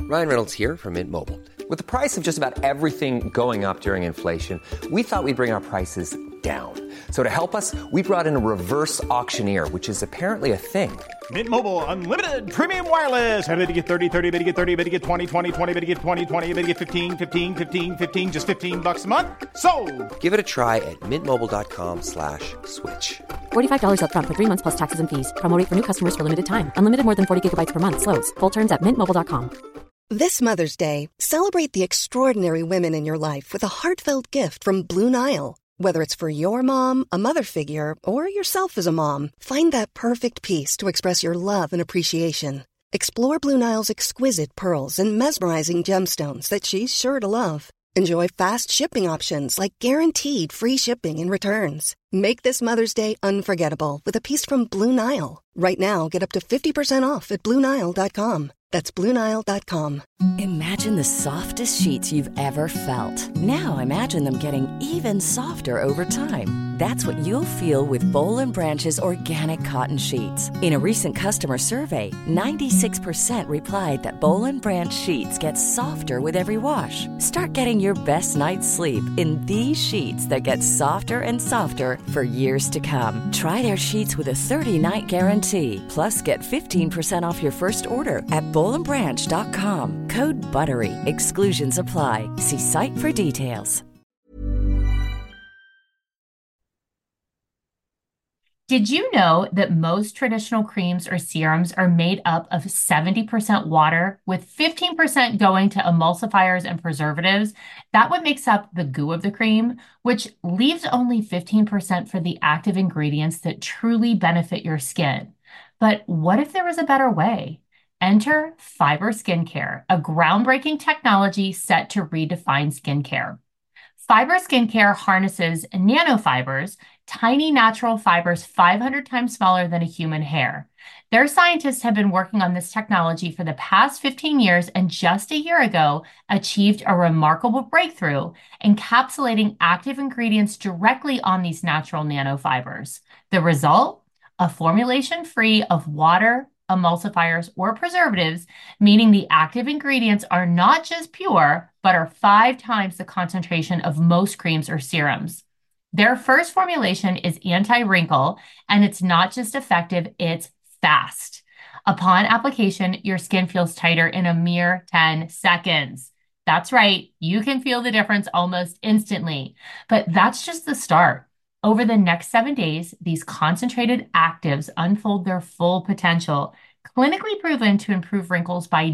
Ryan Reynolds here from Mint Mobile. With the price of just about everything going up during inflation, we thought we'd bring our prices down. So to help us, we brought in a reverse auctioneer, which is apparently a thing. Mint Mobile Unlimited Premium Wireless. How to get 30, 30, bit to get 30, bit to get 20, 20, 20, bit to get 20, 20, bit to get 15, 15, 15, 15, just $15 a month? Sold! Give it a try at mintmobile.com/switch. $45 up front for 3 months plus taxes and fees. Promo rate for new customers for limited time. Unlimited more than 40 gigabytes per month. Slows full terms at mintmobile.com. This Mother's Day, celebrate the extraordinary women in your life with a heartfelt gift from Blue Nile. Whether it's for your mom, a mother figure, or yourself as a mom, find that perfect piece to express your love and appreciation. Explore Blue Nile's exquisite pearls and mesmerizing gemstones that she's sure to love. Enjoy fast shipping options like guaranteed free shipping and returns. Make this Mother's Day unforgettable with a piece from Blue Nile. Right now, get up to 50% off at BlueNile.com. That's BlueNile.com. Imagine the softest sheets you've ever felt. Now imagine them getting even softer over time. That's what you'll feel with Boll & Branch's organic cotton sheets. In a recent customer survey, 96% replied that Boll & Branch sheets get softer with every wash. Start getting your best night's sleep in these sheets that get softer and softer for years to come. Try their sheets with a 30-night guarantee. Plus, get 15% off your first order at BollandBranch.com. Code BUTTERY. Exclusions apply. See site for details. Did you know that most traditional creams or serums are made up of 70% water, with 15% going to emulsifiers and preservatives? That what makes up the goo of the cream, which leaves only 15% for the active ingredients that truly benefit your skin. But what if there was a better way? Enter Fiber Skincare, a groundbreaking technology set to redefine skincare. Fiber Skincare harnesses nanofibers, tiny natural fibers 500 times smaller than a human hair. Their scientists have been working on this technology for the past 15 years and just a year ago achieved a remarkable breakthrough, encapsulating active ingredients directly on these natural nanofibers. The result? A formulation free of water, emulsifiers, or preservatives, meaning the active ingredients are not just pure, but are 5 times the concentration of most creams or serums. Their first formulation is anti-wrinkle, and it's not just effective, it's fast. Upon application, your skin feels tighter in a mere 10 seconds. That's right, you can feel the difference almost instantly. But that's just the start. Over the next 7 days, these concentrated actives unfold their full potential, clinically proven to improve wrinkles by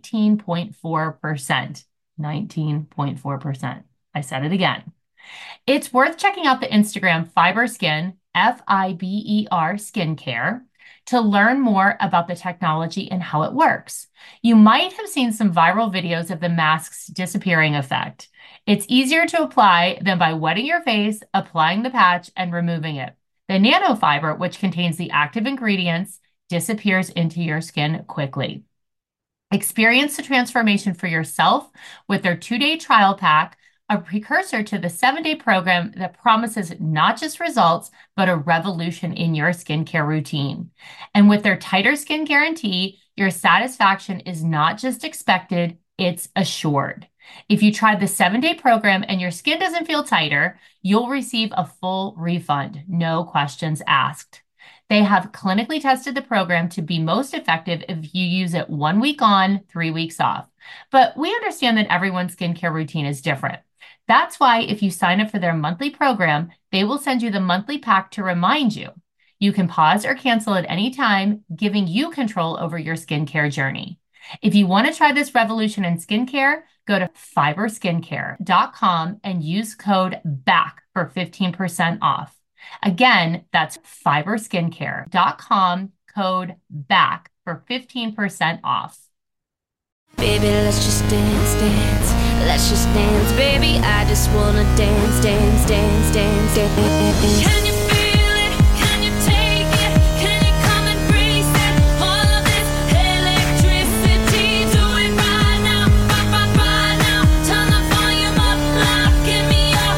19.4%. 19.4%. I said it again. It's worth checking out the Instagram Fiber Skin, Fiber Skincare, to learn more about the technology and how it works. You might have seen some viral videos of the mask's disappearing effect. It's easier to apply than by wetting your face, applying the patch, and removing it. The nanofiber, which contains the active ingredients, disappears into your skin quickly. Experience the transformation for yourself with their 2-day trial pack, a precursor to the 7-day program that promises not just results, but a revolution in your skincare routine. And with their tighter skin guarantee, your satisfaction is not just expected, it's assured. If you try the 7-day program and your skin doesn't feel tighter, you'll receive a full refund, no questions asked. They have clinically tested the program to be most effective if you use it 1 week on, 3 weeks off. But we understand that everyone's skincare routine is different. That's why if you sign up for their monthly program, they will send you the monthly pack to remind you. You can pause or cancel at any time, giving you control over your skincare journey. If you want to try this revolution in skincare, go to fiberskincare.com and use code BACK for 15% off. Again, that's fiberskincare.com, code BACK for 15% off. Baby, let's just dance, dance. Let's just dance, baby. I just wanna dance, dance, dance, dance, dance. Can you feel it? Can you take it? Can you come and breathe it? All of this electricity, do it right now, right now. Turn the volume up loud, give me your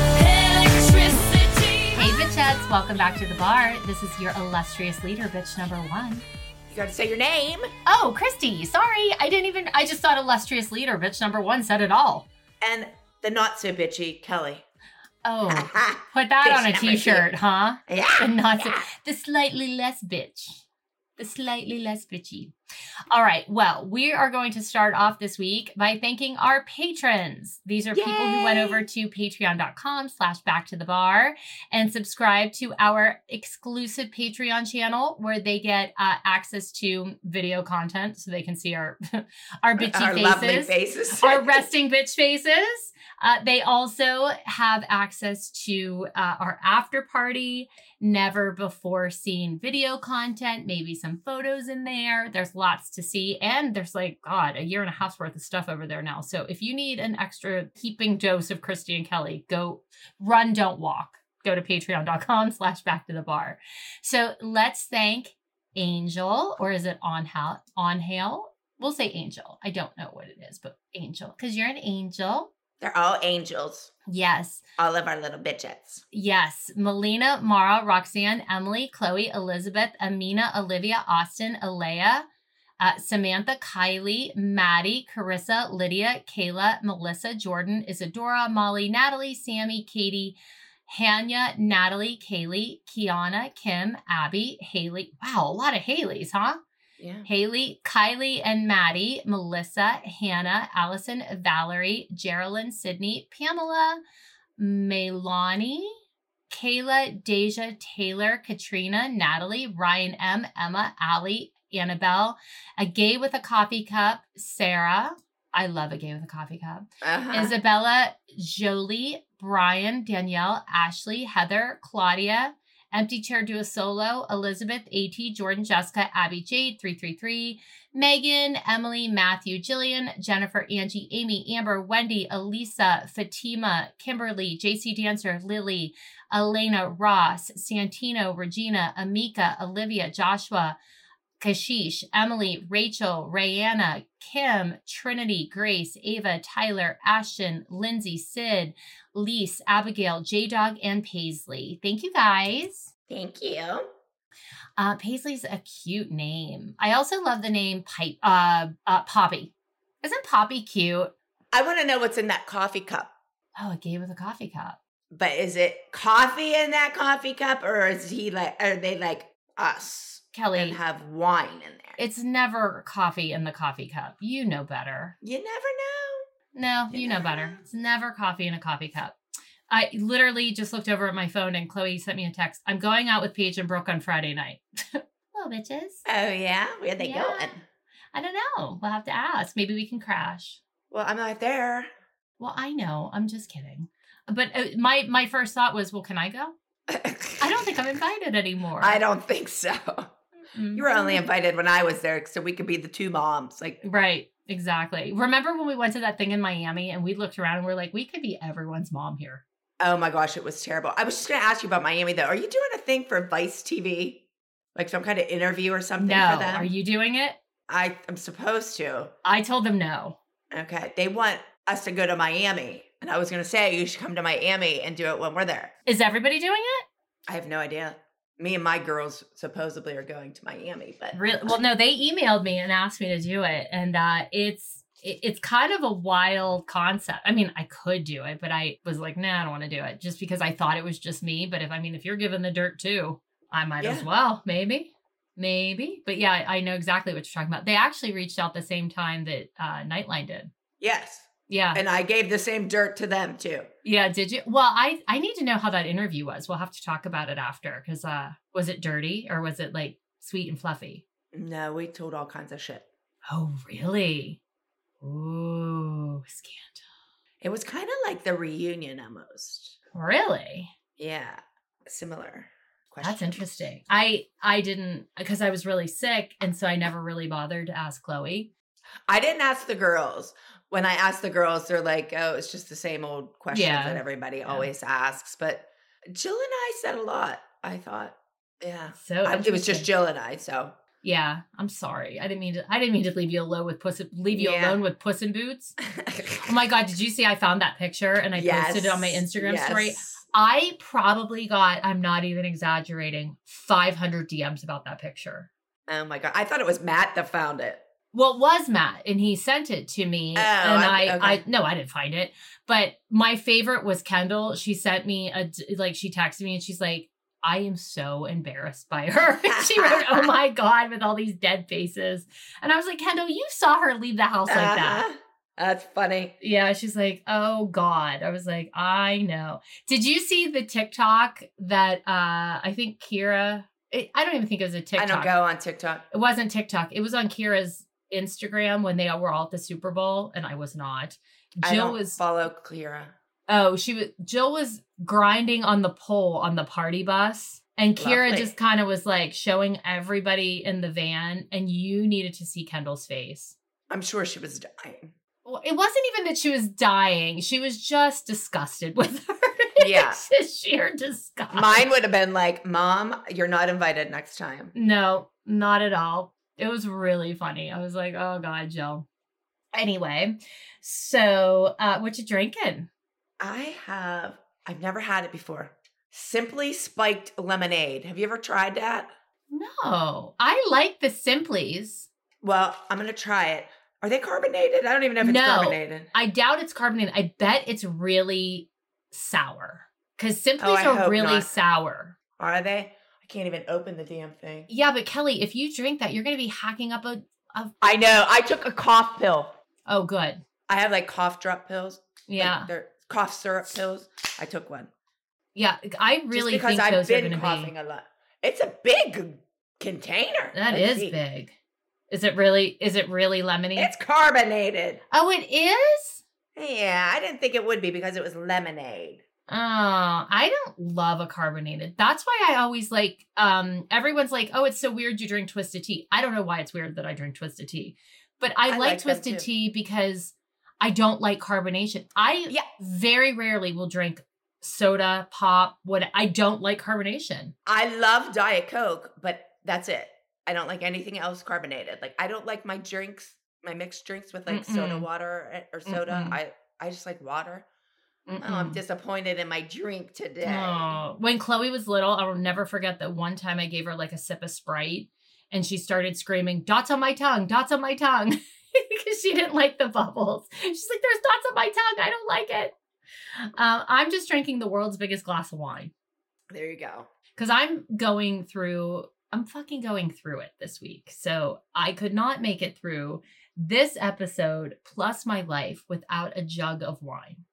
electricity. Hey, bitchettes, welcome back to the bar. This is your illustrious leader, bitch number 1. You gotta say your name. Oh, Christy. Sorry. I just thought illustrious leader, bitch number 1 said it all. And the not so bitchy Kelly. Oh, put that Bitch on a number t-shirt, 2. huh? Yeah. The not so, Yeah. the slightly less bitch. The slightly less bitchy. All right. Well, we are going to start off this week by thanking our patrons. These are people who went over to patreon.com/backtothebar and subscribe to our exclusive Patreon channel where they get access to video content so they can see our bitchy faces. Lovely faces. Our resting bitch faces. They also have access to our after party, never before seen video content, maybe some photos in there. There's lots to see. And there's like, God, a year and a half's worth of stuff over there now. So if you need an extra heaping dose of Christy and Kelly, go run, don't walk. Go to patreon.com/backtothebar. So let's thank Angel, or is it Onhail? We'll say Angel. I don't know what it is, but Angel, because you're an angel. They're all angels. Yes. All of our little bitches. Yes. Melina, Mara, Roxanne, Emily, Chloe, Elizabeth, Amina, Olivia, Austin, Alea, Samantha, Kylie, Maddie, Carissa, Lydia, Kayla, Melissa, Jordan, Isadora, Molly, Natalie, Sammy, Katie, Hanya, Natalie, Kaylee, Kiana, Kim, Abby, Haley. Wow, a lot of Haleys, huh? Yeah. Haley, Kylie and Maddie, Melissa, Hannah, Allison, Valerie, Geraldine, Sydney, Pamela, Melanie, Kayla, Deja, Taylor, Katrina, Natalie, Ryan M, Emma, Allie, Annabelle, a gay with a coffee cup, Sarah. I love a gay with a coffee cup. Isabella, Jolie, Brian, Danielle, Ashley, Heather, Claudia, Empty Chair Do a Solo, Elizabeth, AT, Jordan, Jessica, Abby, Jade, 333, Megan, Emily, Matthew, Jillian, Jennifer, Angie, Amy, Amber, Wendy, Elisa, Fatima, Kimberly, JC Dancer, Lily, Elena, Ross, Santino, Regina, Amika, Olivia, Joshua, Kashish, Emily, Rachel, Rayanna, Kim, Trinity, Grace, Ava, Tyler, Ashton, Lindsay, Sid, Lise, Abigail, J-Dog, and Paisley. Thank you, guys. Thank you. Paisley's a cute name. I also love the name Poppy. Isn't Poppy cute? I want to know what's in that coffee cup. Oh, a gay with a coffee cup. But is it coffee in that coffee cup, or are they like us? Kelly, and have wine in there. It's never coffee in the coffee cup. You know better. You never know. No, you know better. It's never coffee in a coffee cup. I literally just looked over at my phone and Chloe sent me a text. I'm going out with Paige and Brooke on Friday night. Hello, bitches. Oh, yeah? Where are they going? I don't know. We'll have to ask. Maybe we can crash. Well, I'm not there. Well, I know. I'm just kidding. But my first thought was, well, can I go? I don't think I'm invited anymore. I don't think so. Mm-hmm. You were only invited when I was there, so we could be the two moms. Right, exactly. Remember when we went to that thing in Miami and we looked around and we're like, we could be everyone's mom here. Oh my gosh, it was terrible. I was just going to ask you about Miami, though. Are you doing a thing for Vice TV? Like some kind of interview or something for them? Are you doing it? I'm supposed to. I told them no. Okay. They want us to go to Miami. And I was going to say, you should come to Miami and do it when we're there. Is everybody doing it? I have no idea. Me and my girls supposedly are going to Miami, but really, well, no, they emailed me and asked me to do it, and it's kind of a wild concept. I mean, I could do it, but I was like, nah, I don't want to do it, just because I thought it was just me. But if you're given the dirt too, I might as well, maybe. But yeah, I know exactly what you're talking about. They actually reached out the same time that Nightline did. Yes. Yeah. And I gave the same dirt to them too. Yeah, did you? Well, I need to know how that interview was. We'll have to talk about it after, because was it dirty or was it like sweet and fluffy? No, we told all kinds of shit. Oh, really? Ooh, scandal. It was kind of like the reunion almost. Really? Yeah, similar question. That's interesting. I didn't, because I was really sick, and so I never really bothered to ask Chloe. I didn't ask the girls. When I asked the girls, they're like, oh, it's just the same old questions that everybody always asks. But Jill and I said a lot, I thought. Yeah. So it was just Jill and I, so. Yeah, I'm sorry. I didn't mean to leave you alone with Puss in Boots. Oh my God, did you see I found that picture and I posted it on my Instagram story? I probably got, I'm not even exaggerating, 500 DMs about that picture. Oh my God. I thought it was Matt that found it. Well, it was Matt, and he sent it to me. Oh, and okay. I didn't find it. But my favorite was Kendall. She sent me she texted me and she's like, I am so embarrassed by her. She wrote, oh my God, with all these dead faces. And I was like, Kendall, you saw her leave the house like that. That's funny. Yeah, she's like, oh God. I was like, I know. Did you see the TikTok that I think Kira, I don't even think it was a TikTok. I don't go on TikTok. It wasn't TikTok. It was on Kira's Instagram when they were all at the Super Bowl, and I was not. I don't follow Kira. Oh, Jill was grinding on the pole on the party bus, and Kira Lovely. just kind of was like showing everybody in the van, and you needed to see Kendall's face. I'm sure she was dying. Well, it wasn't even that she was dying. She was just disgusted with her. Yeah. It's just sheer disgust. Mine would have been like, Mom, you're not invited next time. No, not at all. It was really funny. I was like, oh God, Jill. Anyway, so what you drinking? I've never had it before. Simply Spiked lemonade. Have you ever tried that? No, I like the Simplies. Well, I'm going to try it. Are they carbonated? I don't even know if it's carbonated. I doubt it's carbonated. I bet it's really sour because Simplies are really sour. Are they? I can't even open the damn thing. Yeah, but Kelly, if you drink that, you're going to be hacking up a... I know. I took a cough pill. Oh, good. I have like cough drop pills. Yeah. Like they're cough syrup pills. I took one. Yeah, I really think I've those are been going to coughing a lot. It's a big container. That is big. Is it really lemony? It's carbonated. Oh, it is? Yeah, I didn't think it would be because it was lemonade. Oh, I don't love a carbonated. That's why I always like, everyone's like, oh, it's so weird you drink Twisted Tea. I don't know why it's weird that I drink Twisted Tea. But I like Twisted Tea because I don't like carbonation. I very rarely will drink soda, pop, I don't like carbonation. I love Diet Coke, but that's it. I don't like anything else carbonated. Like, I don't like my mixed drinks with like soda water or soda. I just like water. Oh, I'm disappointed in my drink today. Oh. When Chloe was little, I will never forget that one time I gave her like a sip of Sprite and she started screaming, dots on my tongue, dots on my tongue. Because she didn't like the bubbles. She's like, there's dots on my tongue. I don't like it. I'm just drinking the world's biggest glass of wine. There you go. Because I'm fucking going through it this week. So I could not make it through this episode plus my life without a jug of wine.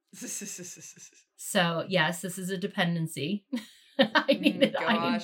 So yes, this is a dependency. I needed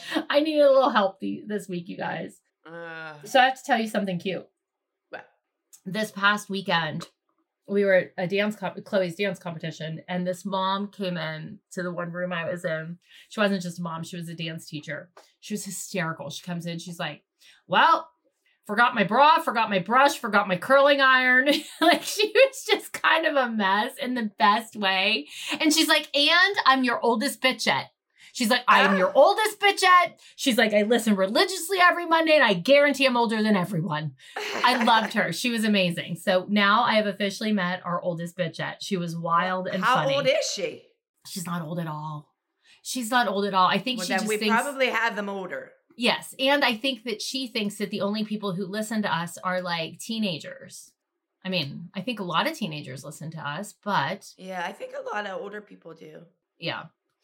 a little help this week, you guys. So I have to tell you something cute. What? This past weekend, we were at Chloe's dance competition, and this mom came in to the one room I was in. She wasn't just a mom, she was a dance teacher. She was hysterical. She comes in, she's like, well, forgot my bra, forgot my brush, forgot my curling iron. Like, she was just kind of a mess in the best way. And she's like, and I'm your oldest bitchette. She's like, I am your oldest bitchette. She's like, I listen religiously every Monday, and I guarantee I'm older than everyone. I loved her. She was amazing. So now I have officially met our oldest bitchette. She was wild and funny. How old is she? She's not old at all. She's not old at all. I think she just thinks... probably have them older. Yes. And I think that she thinks that the only people who listen to us are like teenagers. I mean, I think a lot of teenagers listen to us, but... Yeah, I think a lot of older people do. Yeah.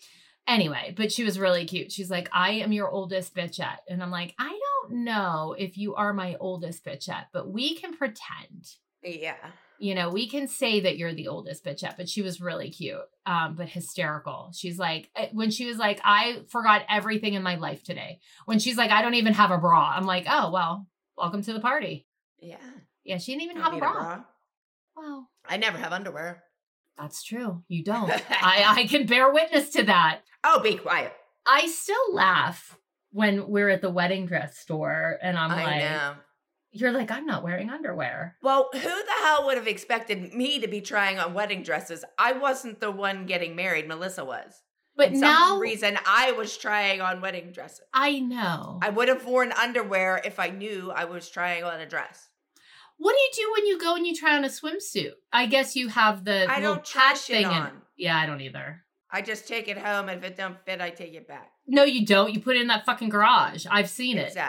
Anyway, but she was really cute. She's like, I am your oldest bitchette. And I'm like, I don't know if you are my oldest bitchette, but we can pretend. Yeah. You know, we can say that you're the oldest bitchette, but she was really cute, but hysterical. She's like, when she was like, I forgot everything in my life today. When she's like, I don't even have a bra. I'm like, oh, well, welcome to the party. Yeah. Yeah, she didn't even have a bra. Wow. I never have underwear. That's true. You don't. I can bear witness to that. Oh, be quiet. I still laugh when we're at the wedding dress store and I know. You're like, I'm not wearing underwear. Well, who the hell would have expected me to be trying on wedding dresses? I wasn't the one getting married. Melissa was. But for some reason, I was trying on wedding dresses. I know. I would have worn underwear if I knew I was trying on a dress. What do you do when you go and you try on a swimsuit? I guess you have the I don't try shit on. Yeah, I don't either. I just take it home. If it don't fit, I take it back. No, you don't. You put it in that fucking garage. I've seen it. Exactly.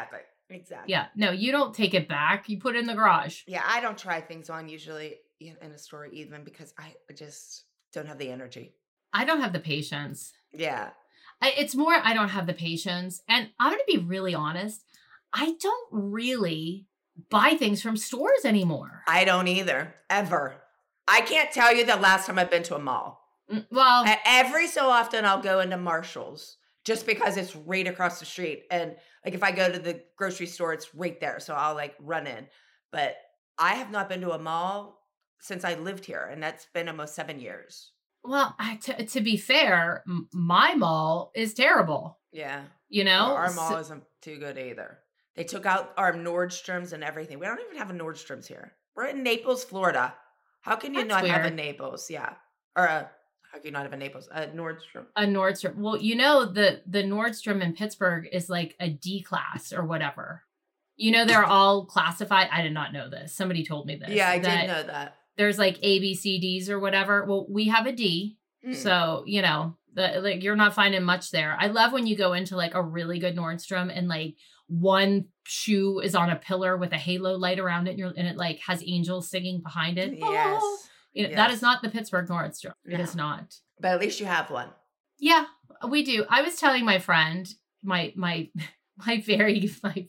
Exactly. Yeah. No, you don't take it back. You put it in the garage. Yeah, I don't try things on usually in a store even because I just don't have the energy. I don't have the patience. Yeah. It's more I don't have the patience. And I'm going to be really honest. I don't really buy things from stores anymore. I don't either. Ever. I can't tell you the last time I've been to a mall. Well, every so often I'll go into Marshall's just because it's right across the street. And like if I go to the grocery store, it's right there. So I'll like run in. But I have not been to a mall since I lived here. And that's been almost 7 years. Well, to be fair, my mall is terrible. Yeah. You know? Our mall isn't too good either. They took out our Nordstroms and everything. We don't even have a Nordstrom's here. We're in Naples, Florida. How can you not have a Naples? Yeah. Or how can you not have a Naples? A Nordstrom. A Nordstrom. Well, you know, the Nordstrom in Pittsburgh is like a D class or whatever. You know, they're all classified. I did not know this. Somebody told me this. Yeah, I did know that. There's like A, B, C, Ds or whatever. Well, we have a D. So, you know, like you're not finding much there. I love when you go into like a really good Nordstrom and like one shoe is on a pillar with a halo light around it and it like has angels singing behind it. Yes. Oh. You know, that is not the Pittsburgh Nordstrom. It is not. But at least you have one. Yeah, we do. I was telling my friend, my very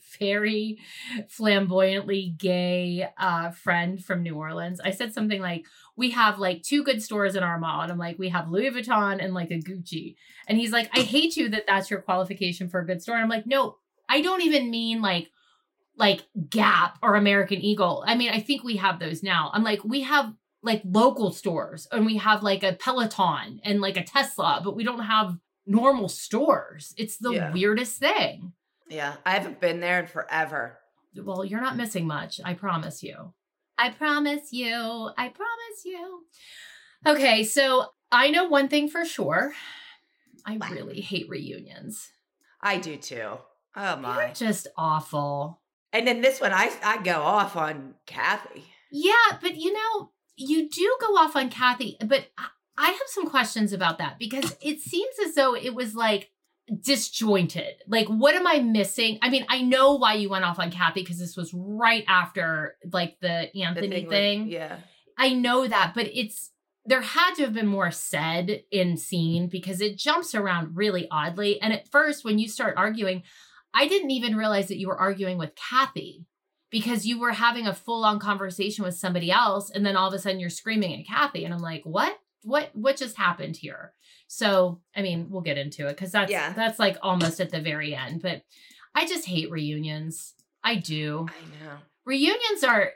flamboyantly gay friend from New Orleans. I said something like, we have like 2 good stores in our mall. And I'm like, we have Louis Vuitton and like a Gucci. And he's like, I hate you that that's your qualification for a good store. And I'm like, no, I don't even mean like Gap or American Eagle. I mean, I think we have those now. I'm like, we have like local stores and we have like a Peloton and like a Tesla, but we don't have normal stores. It's the weirdest thing. Yeah. I haven't been there in forever. Well, you're not missing much. I promise you. I promise you. I promise you. Okay. So I know one thing for sure. I really hate reunions. I do too. Oh my. They're just awful. And then this one, I go off on Kathy. Yeah. But you know, you do go off on Kathy, but I have some questions about that because it seems as though it was like disjointed. Like, what am I missing? I mean, I know why you went off on Kathy because this was right after like the Anthony thing. Yeah. I know that, but there had to have been more said in scene because it jumps around really oddly. And at first, when you start arguing, I didn't even realize that you were arguing with Kathy. Because you were having a full-on conversation with somebody else, and then all of a sudden you're screaming at Kathy, and I'm like, what just happened here? So, I mean, we'll get into it because that's like almost at the very end. But I just hate reunions. I do. I know. Reunions are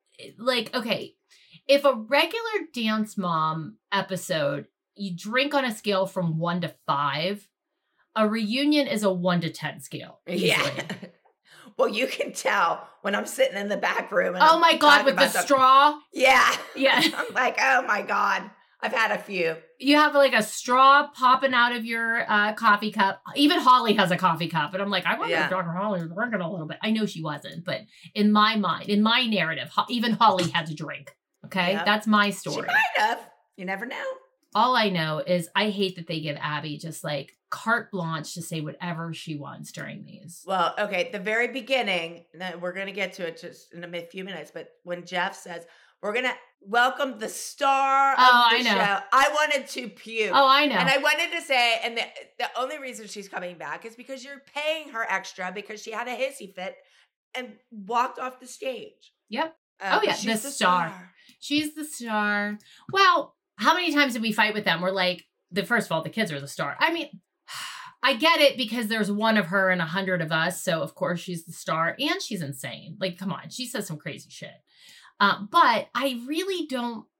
like, okay, if a regular Dance Mom episode you drink on a scale from 1 to 5, a reunion is a 1 to 10 scale. Easily. Yeah. Well, you can tell when I'm sitting in the back room. And oh my God, with the straw? Yeah. Yeah. I'm like, oh my God. I've had a few. You have like a straw popping out of your coffee cup. Even Holly has a coffee cup. And I'm like, I wonder if Dr. Holly was drinking a little bit. I know she wasn't. But in my mind, in my narrative, even Holly had to drink. Okay? Yep. That's my story. She might have. You never know. All I know is I hate that they give Abby just like carte blanche to say whatever she wants during these. Well, okay, at the very beginning, we're going to get to it just in a few minutes, but when Jeff says, we're going to welcome the star of the show, I wanted to puke. Oh, I know. And I wanted to say, and the only reason she's coming back is because you're paying her extra because she had a hissy fit and walked off the stage. Yep. She's the star. She's the star. Well, how many times did we fight with them? We're like, first of all, the kids are the star. I mean, I get it because there's one of her and 100 of us. So of course she's the star and she's insane. Like, come on. She says some crazy shit. But I really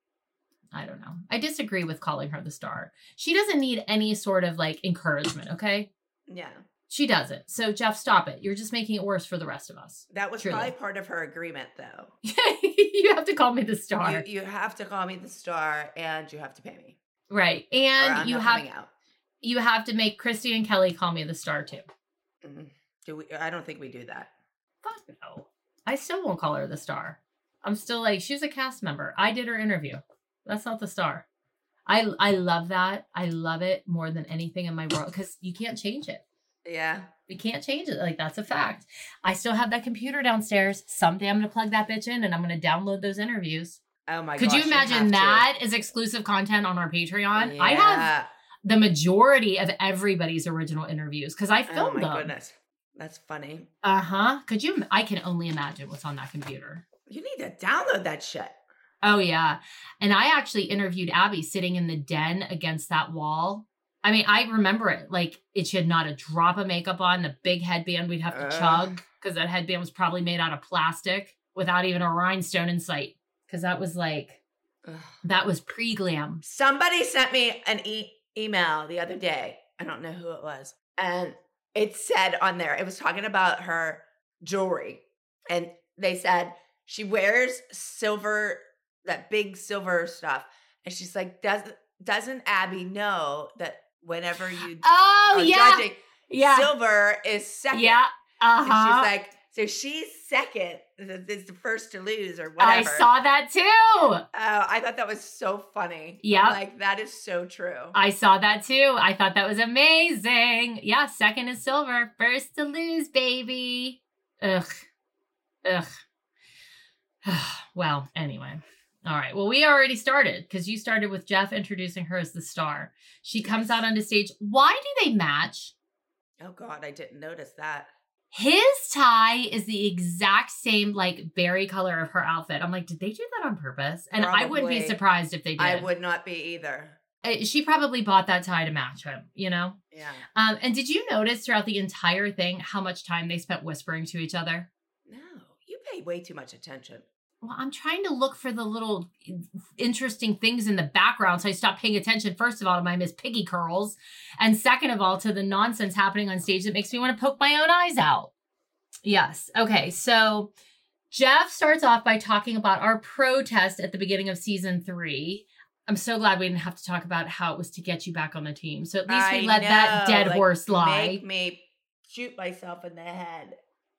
I don't know. I disagree with calling her the star. She doesn't need any sort of like encouragement. Okay. Yeah. She doesn't. So Jeff, stop it. You're just making it worse for the rest of us. That was probably part of her agreement though. You have to call me the star. You have to call me the star and you have to pay me. Right. And you have to make Christy and Kelly call me the star too. Mm-hmm. I don't think we do that. Fuck no. I still won't call her the star. I'm still like, she's a cast member. I did her interview. That's not the star. I love that. I love it more than anything in my world because you can't change it. Yeah. You can't change it. Like, that's a fact. I still have that computer downstairs. Someday I'm going to plug that bitch in and I'm going to download those interviews. Oh my god! Could you imagine that as exclusive content on our Patreon? Yeah. I have the majority of everybody's original interviews because I filmed them. Oh my goodness. That's funny. Uh-huh. I can only imagine what's on that computer. You need to download that shit. Oh, yeah. And I actually interviewed Abby sitting in the den against that wall. I mean, I remember it. Like, she had not a drop of makeup on, the big headband we'd have to chug because that headband was probably made out of plastic without even a rhinestone in sight. Because that was like, that was pre-glam. Somebody sent me an email the other day. I don't know who it was. And it said on there, it was talking about her jewelry. And they said she wears silver, that big silver stuff. And she's like, doesn't Abby know that whenever you are judging, silver is second? Yeah. And she's like, so she's second, is the first to lose or whatever. I saw that too. Oh, I thought that was so funny. Yeah. Like, that is so true. I saw that too. I thought that was amazing. Yeah, second is silver, first to lose, baby. Ugh. Well, anyway. All right. Well, we already started because you started with Jeff introducing her as the star. She comes out onto stage. Why do they match? Oh, God, I didn't notice that. His tie is the exact same, like, berry color of her outfit. I'm like, did they do that on purpose? And Probably. I wouldn't be surprised if they did. I would not be either. She probably bought that tie to match him, you know? Yeah. And did you notice throughout the entire thing how much time they spent whispering to each other? No, you pay way too much attention. Well, I'm trying to look for the little interesting things in the background. So I stopped paying attention, first of all, to my Miss Piggy curls. And second of all, to the nonsense happening on stage that makes me want to poke my own eyes out. Yes. Okay. So Jeff starts off by talking about our protest at the beginning of season 3. I'm so glad we didn't have to talk about how it was to get you back on the team. So at least we let that dead horse lie. Make me shoot myself in the head.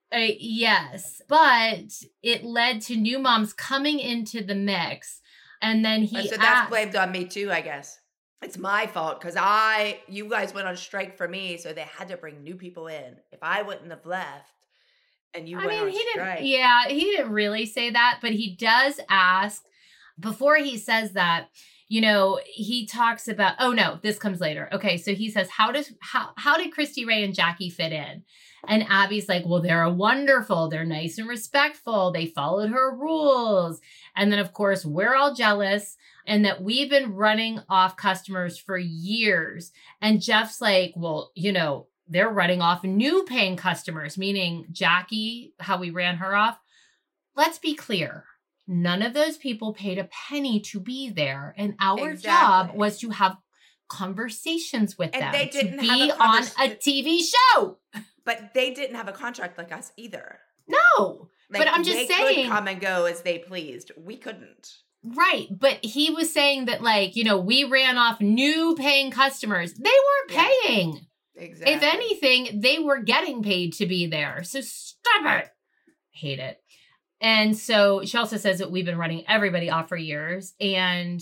Yes, but it led to new moms coming into the mix. And then that's blamed on me too, I guess. It's my fault because you guys went on strike for me, so they had to bring new people in. If I wouldn't have left and you went on strike. He didn't really say that, but he does ask, before he says that, you know, he talks about, oh no, this comes later. Okay, so he says, how did Christy Ray and Jackie fit in? And Abby's like, well, they're wonderful. They're nice and respectful. They followed her rules. And then, of course, we're all jealous and that we've been running off customers for years. And Jeff's like, well, you know, they're running off new paying customers, meaning Jackie, how we ran her off. Let's be clear. None of those people paid a penny to be there. And our job was to have conversations with them. They didn't to be on a TV show. But they didn't have a contract like us either. No. Like, but I'm just saying. They could come and go as they pleased. We couldn't. Right. But he was saying that, like, you know, we ran off new paying customers. They weren't paying. Exactly. If anything, they were getting paid to be there. So stop it. Hate it. And so she also says that we've been running everybody off for years. And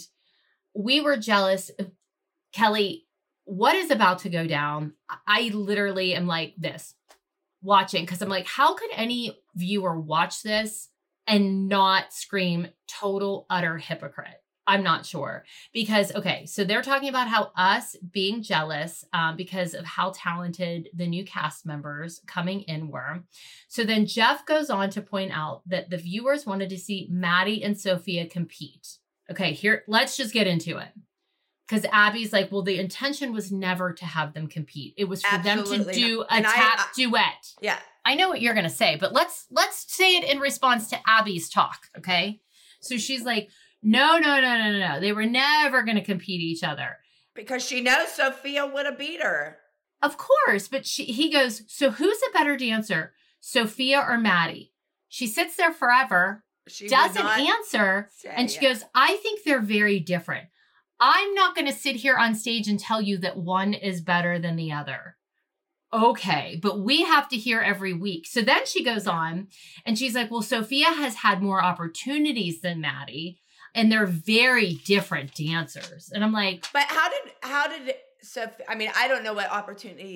we were jealous. Kelly, what is about to go down? I literally am like this, watching, because I'm like, how could any viewer watch this and not scream total, utter hypocrite? I'm not sure. Because, okay, so they're talking about how us being jealous because of how talented the new cast members coming in were. So then Jeff goes on to point out that the viewers wanted to see Maddie and Sophia compete. Okay, here, let's just get into it. Because Abby's like, well, the intention was never to have them compete. It was for them to do a tap duet. Yeah. I know what you're going to say, but let's say it in response to Abby's talk, okay? So she's like, no. They were never going to compete each other. Because she knows Sophia would have beat her. Of course, but he goes, so who's a better dancer, Sophia or Maddie? She sits there forever, doesn't answer, and she goes, I think they're very different. I'm not going to sit here on stage and tell you that one is better than the other. Okay, but we have to hear every week. So then she goes on and she's like, well, Sophia has had more opportunities than Maddie, and they're very different dancers. And I'm like, but how did Sophia, I mean, I don't know what opportunities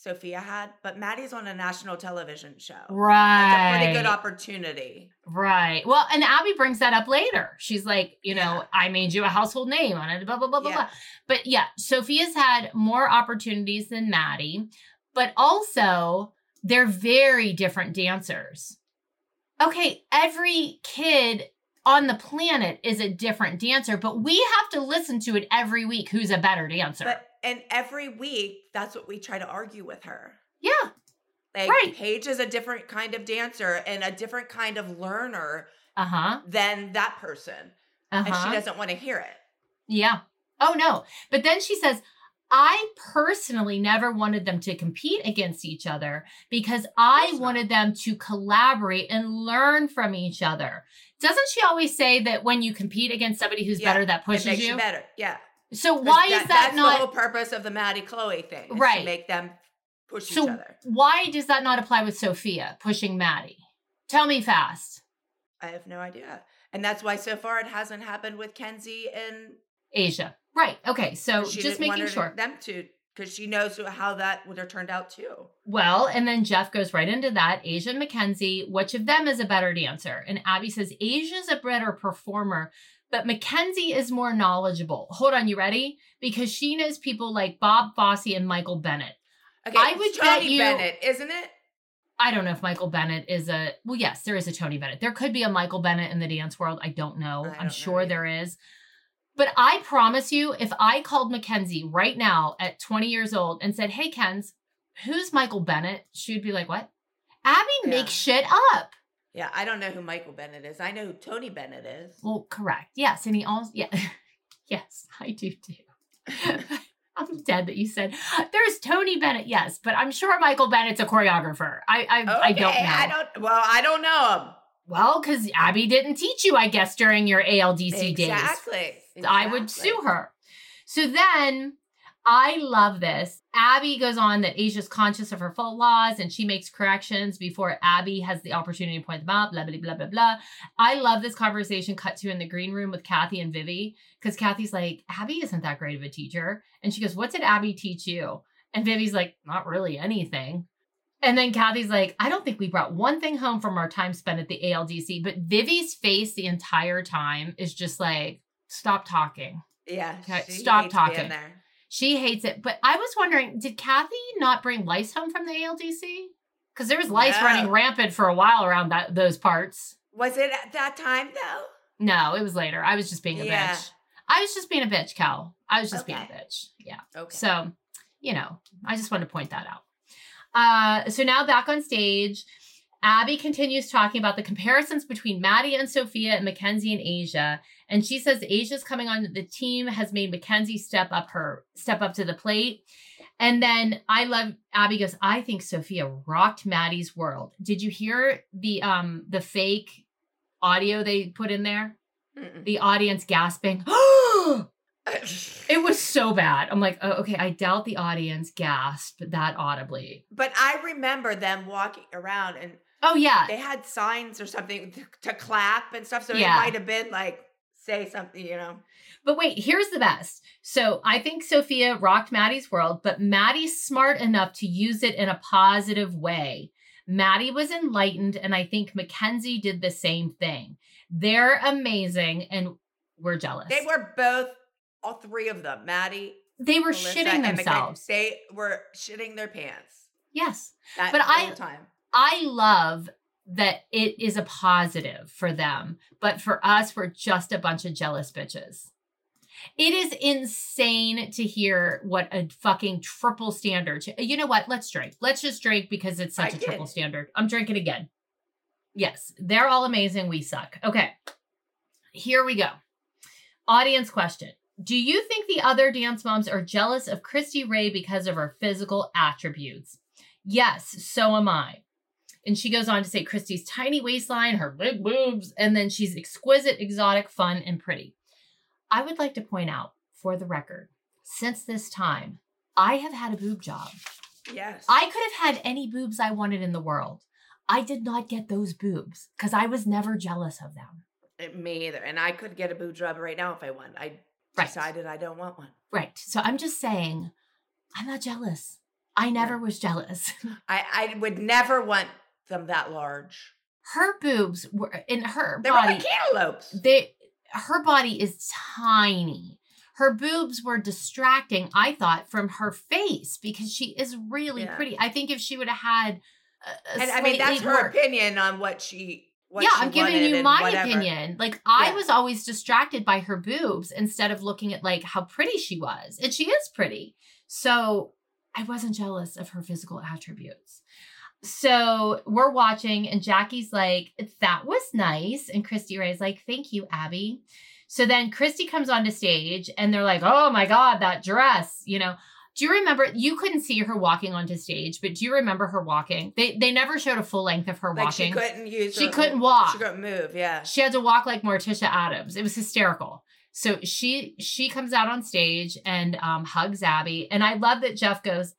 Sophia had, but Maddie's on a national television show. Right. That's a pretty good opportunity. Right. Well, and Abby brings that up later. She's like, you know, I made you a household name on it, blah, blah, blah, blah, blah. But yeah, Sophia's had more opportunities than Maddie, but also they're very different dancers. Okay, every kid on the planet is a different dancer, but we have to listen to it every week who's a better dancer. And every week, that's what we try to argue with her. Yeah. Like, Paige is a different kind of dancer and a different kind of learner than that person. And she doesn't want to hear it. Yeah. Oh, no. But then she says, I personally never wanted them to compete against each other because I wanted them to collaborate and learn from each other. Doesn't she always say that when you compete against somebody who's better, that pushes it makes you? Better, yeah. So why is that that's not... the whole purpose of the Maddie Chloe thing. Is to make them push each other. Why does that not apply with Sophia pushing Maddie? Tell me fast. I have no idea. And that's why so far it hasn't happened with Kenzie and Asia. Right. Okay. So just making sure. Them to, because she knows how that would have turned out too. Well, and then Jeff goes right into that. Asia and Mackenzie, which of them is a better dancer? And Abby says, Asia's a better performer, but Mackenzie is more knowledgeable. Hold on, you ready? Because she knows people like Bob Fosse and Michael Bennett. Okay, I would bet you, Bennett, isn't it? I don't know if Michael Bennett is well, yes, there is a Tony Bennett. There could be a Michael Bennett in the dance world. I don't know. I'm sure there is. But I promise you, if I called Mackenzie right now at 20 years old and said, hey, Kenz, who's Michael Bennett? She would be like, what? Abby makes shit up. Yeah, I don't know who Michael Bennett is. I know who Tony Bennett is. Well, correct. Yes, and he also, yes, I do too. I'm dead that you said, there's Tony Bennett. Yes, but I'm sure Michael Bennett's a choreographer. I don't know. I don't know him. Well, because Abby didn't teach you, I guess, during your ALDC days. Exactly. I would sue her. So then I love this. Abby goes on that Asia's conscious of her flaws and she makes corrections before Abby has the opportunity to point them out, blah, blah, blah, blah, blah. I love this conversation cut to in the green room with Kathy and Vivi, because Kathy's like, Abby isn't that great of a teacher. And she goes, what did Abby teach you? And Vivi's like, not really anything. And then Kathy's like, I don't think we brought one thing home from our time spent at the ALDC. But Vivi's face the entire time is just like, stop talking. Yeah. Okay, stop talking. She hates it. But I was wondering, did Kathy not bring lice home from the ALDC? Because there was lice running rampant for a while around those parts. Was it at that time, though? No, it was later. I was just being a bitch. I was just being a bitch, Cal. I was just being a bitch. Yeah. Okay. So, I just wanted to point that out. So now back on stage, Abby continues talking about the comparisons between Maddie and Sophia and Mackenzie and Asia. And she says Asia's coming on the team has made Mackenzie step up to the plate. And then Abby goes, I think Sophia rocked Maddie's world. Did you hear the fake audio they put in there? Mm-mm. The audience gasping. It was so bad. I'm like, oh, okay, I doubt the audience gasped that audibly. But I remember them walking around and they had signs or something to clap and stuff. So it might have been like, say something, But wait, here's the best. So I think Sophia rocked Maddie's world, but Maddie's smart enough to use it in a positive way. Maddie was enlightened, and I think Mackenzie did the same thing. They're amazing, and we're jealous. They were both. All three of them, Maddie. They were shitting themselves. They were shitting their pants. Yes. I love that it is a positive for them. But for us, we're just a bunch of jealous bitches. It is insane to hear what a fucking triple standard. You know what? Let's drink. Let's just drink because it's such a triple standard. I'm drinking again. Yes. They're all amazing. We suck. Okay. Here we go. Audience question. Do you think the other dance moms are jealous of Christy Ray because of her physical attributes? Yes, so am I. And she goes on to say Christy's tiny waistline, her big boobs, and then she's exquisite, exotic, fun, and pretty. I would like to point out, for the record, since this time, I have had a boob job. Yes. I could have had any boobs I wanted in the world. I did not get those boobs because I was never jealous of them. Me either. And I could get a boob job right now if I wanted. Decided I don't want one. Right. So I'm just saying, I'm not jealous. I never was jealous. I would never want them that large. Her boobs were in her They body. were like cantaloupes. Her body is tiny. Her boobs were distracting, I thought, from her face because she is really pretty. I think if she would have had I mean, that's her opinion on what she I'm giving you my opinion. Like, I was always distracted by her boobs instead of looking at, like, how pretty she was. And she is pretty. So I wasn't jealous of her physical attributes. So we're watching, and Jackie's like, that was nice. And Christy Ray's like, thank you, Abby. So then Christy comes onto stage, and they're like, oh, my God, that dress, you know. Do you remember, you couldn't see her walking onto stage, but do you remember her walking? They never showed a full length of her walking. She couldn't walk. She couldn't move, yeah. She had to walk like Morticia Addams. It was hysterical. So she comes out on stage and hugs Abby. And I love that Jeff goes,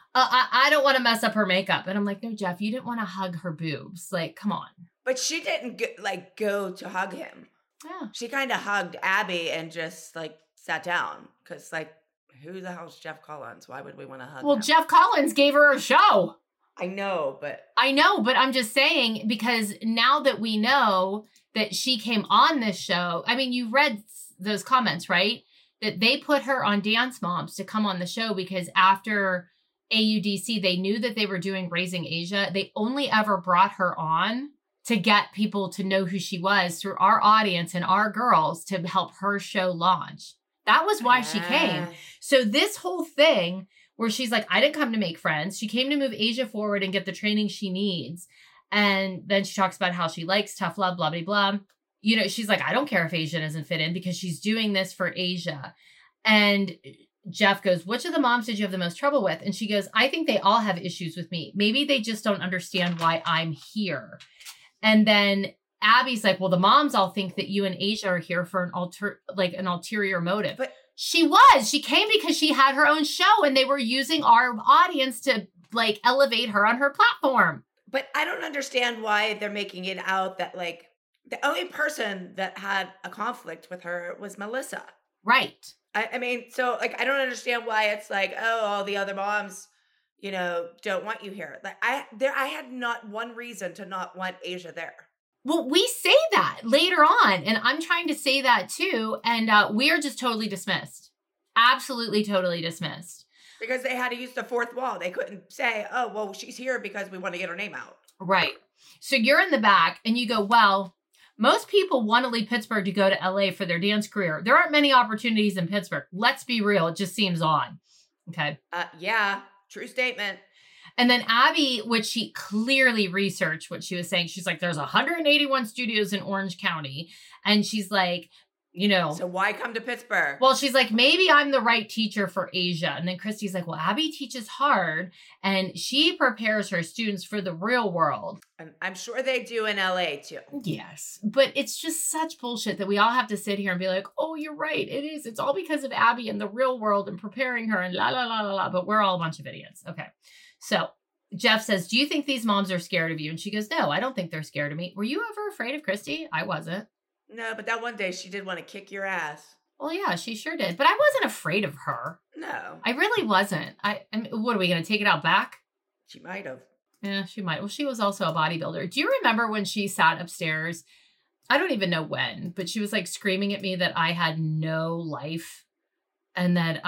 I don't want to mess up her makeup. And I'm like, no, Jeff, you didn't want to hug her boobs. Like, come on. But she didn't go to hug him. Yeah. She kind of hugged Abby and just like sat down because like, who the hell's Jeff Collins? Why would we want to hug him? Well, Jeff Collins gave her a show. I know, but I'm just saying, because now that we know that she came on this show, I mean, you read those comments, right? That they put her on Dance Moms to come on the show because after AUDC, they knew that they were doing Raising Asia. They only ever brought her on to get people to know who she was through our audience and our girls to help her show launch. That was why she came. So this whole thing where she's like, I didn't come to make friends. She came to move Asia forward and get the training she needs. And then she talks about how she likes tough love, blah, blah, blah. You know, she's like, I don't care if Asia doesn't fit in because she's doing this for Asia. And Jeff goes, which of the moms did you have the most trouble with? And she goes, I think they all have issues with me. Maybe they just don't understand why I'm here. And then Abby's like, well, the moms all think that you and Asia are here for an ulterior motive. But she came because she had her own show and they were using our audience to like elevate her on her platform. But I don't understand why they're making it out that like the only person that had a conflict with her was Melissa. Right. I mean, so like, I don't understand why it's like, oh, all the other moms, you know, don't want you here. Like I had not one reason to not want Asia there. Well, we say that later on, and I'm trying to say that too, and we are just totally dismissed. Absolutely, totally dismissed. Because they had to use the fourth wall. They couldn't say, oh, well, she's here because we want to get her name out. Right. So you're in the back, and you go, well, most people want to leave Pittsburgh to go to LA for their dance career. There aren't many opportunities in Pittsburgh. Let's be real. It just seems odd. Okay. Yeah, true statement. And then Abby, which she clearly researched what she was saying. She's like, there's 181 studios in Orange County. And she's like, you know. So why come to Pittsburgh? Well, she's like, maybe I'm the right teacher for Asia. And then Christy's like, well, Abby teaches hard and she prepares her students for the real world. And I'm sure they do in LA too. Yes. But it's just such bullshit that we all have to sit here and be like, oh, you're right. It is. It's all because of Abby and the real world and preparing her and la, la, la, la, la. But we're all a bunch of idiots. Okay. So Jeff says, do you think these moms are scared of you? And she goes, no, I don't think they're scared of me. Were you ever afraid of Christy? I wasn't. No, but that one day she did want to kick your ass. Well, yeah, she sure did. But I wasn't afraid of her. No. I really wasn't. I mean, what are we going to take it out back? She might have. Yeah, she might. Well, she was also a bodybuilder. Do you remember when she sat upstairs? I don't even know when, but she was like screaming at me that I had no life. And that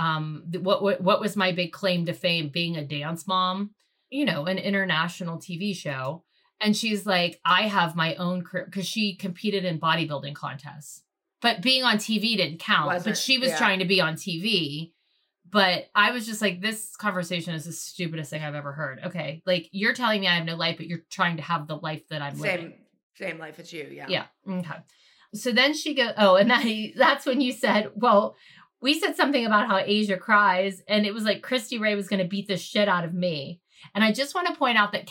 what was my big claim to fame? Being a dance mom, you know, an international TV show. And she's like, I have my own career because she competed in bodybuilding contests. But being on TV didn't count. But she was trying to be on TV. But I was just like, this conversation is the stupidest thing I've ever heard. Okay, like you're telling me I have no life, but you're trying to have the life that I'm living. Same life as you, yeah. Yeah, okay. So then she goes, oh, and that's when you said, well, we said something about how Asia cries. And it was like Christy Ray was going to beat the shit out of me. And I just want to point out that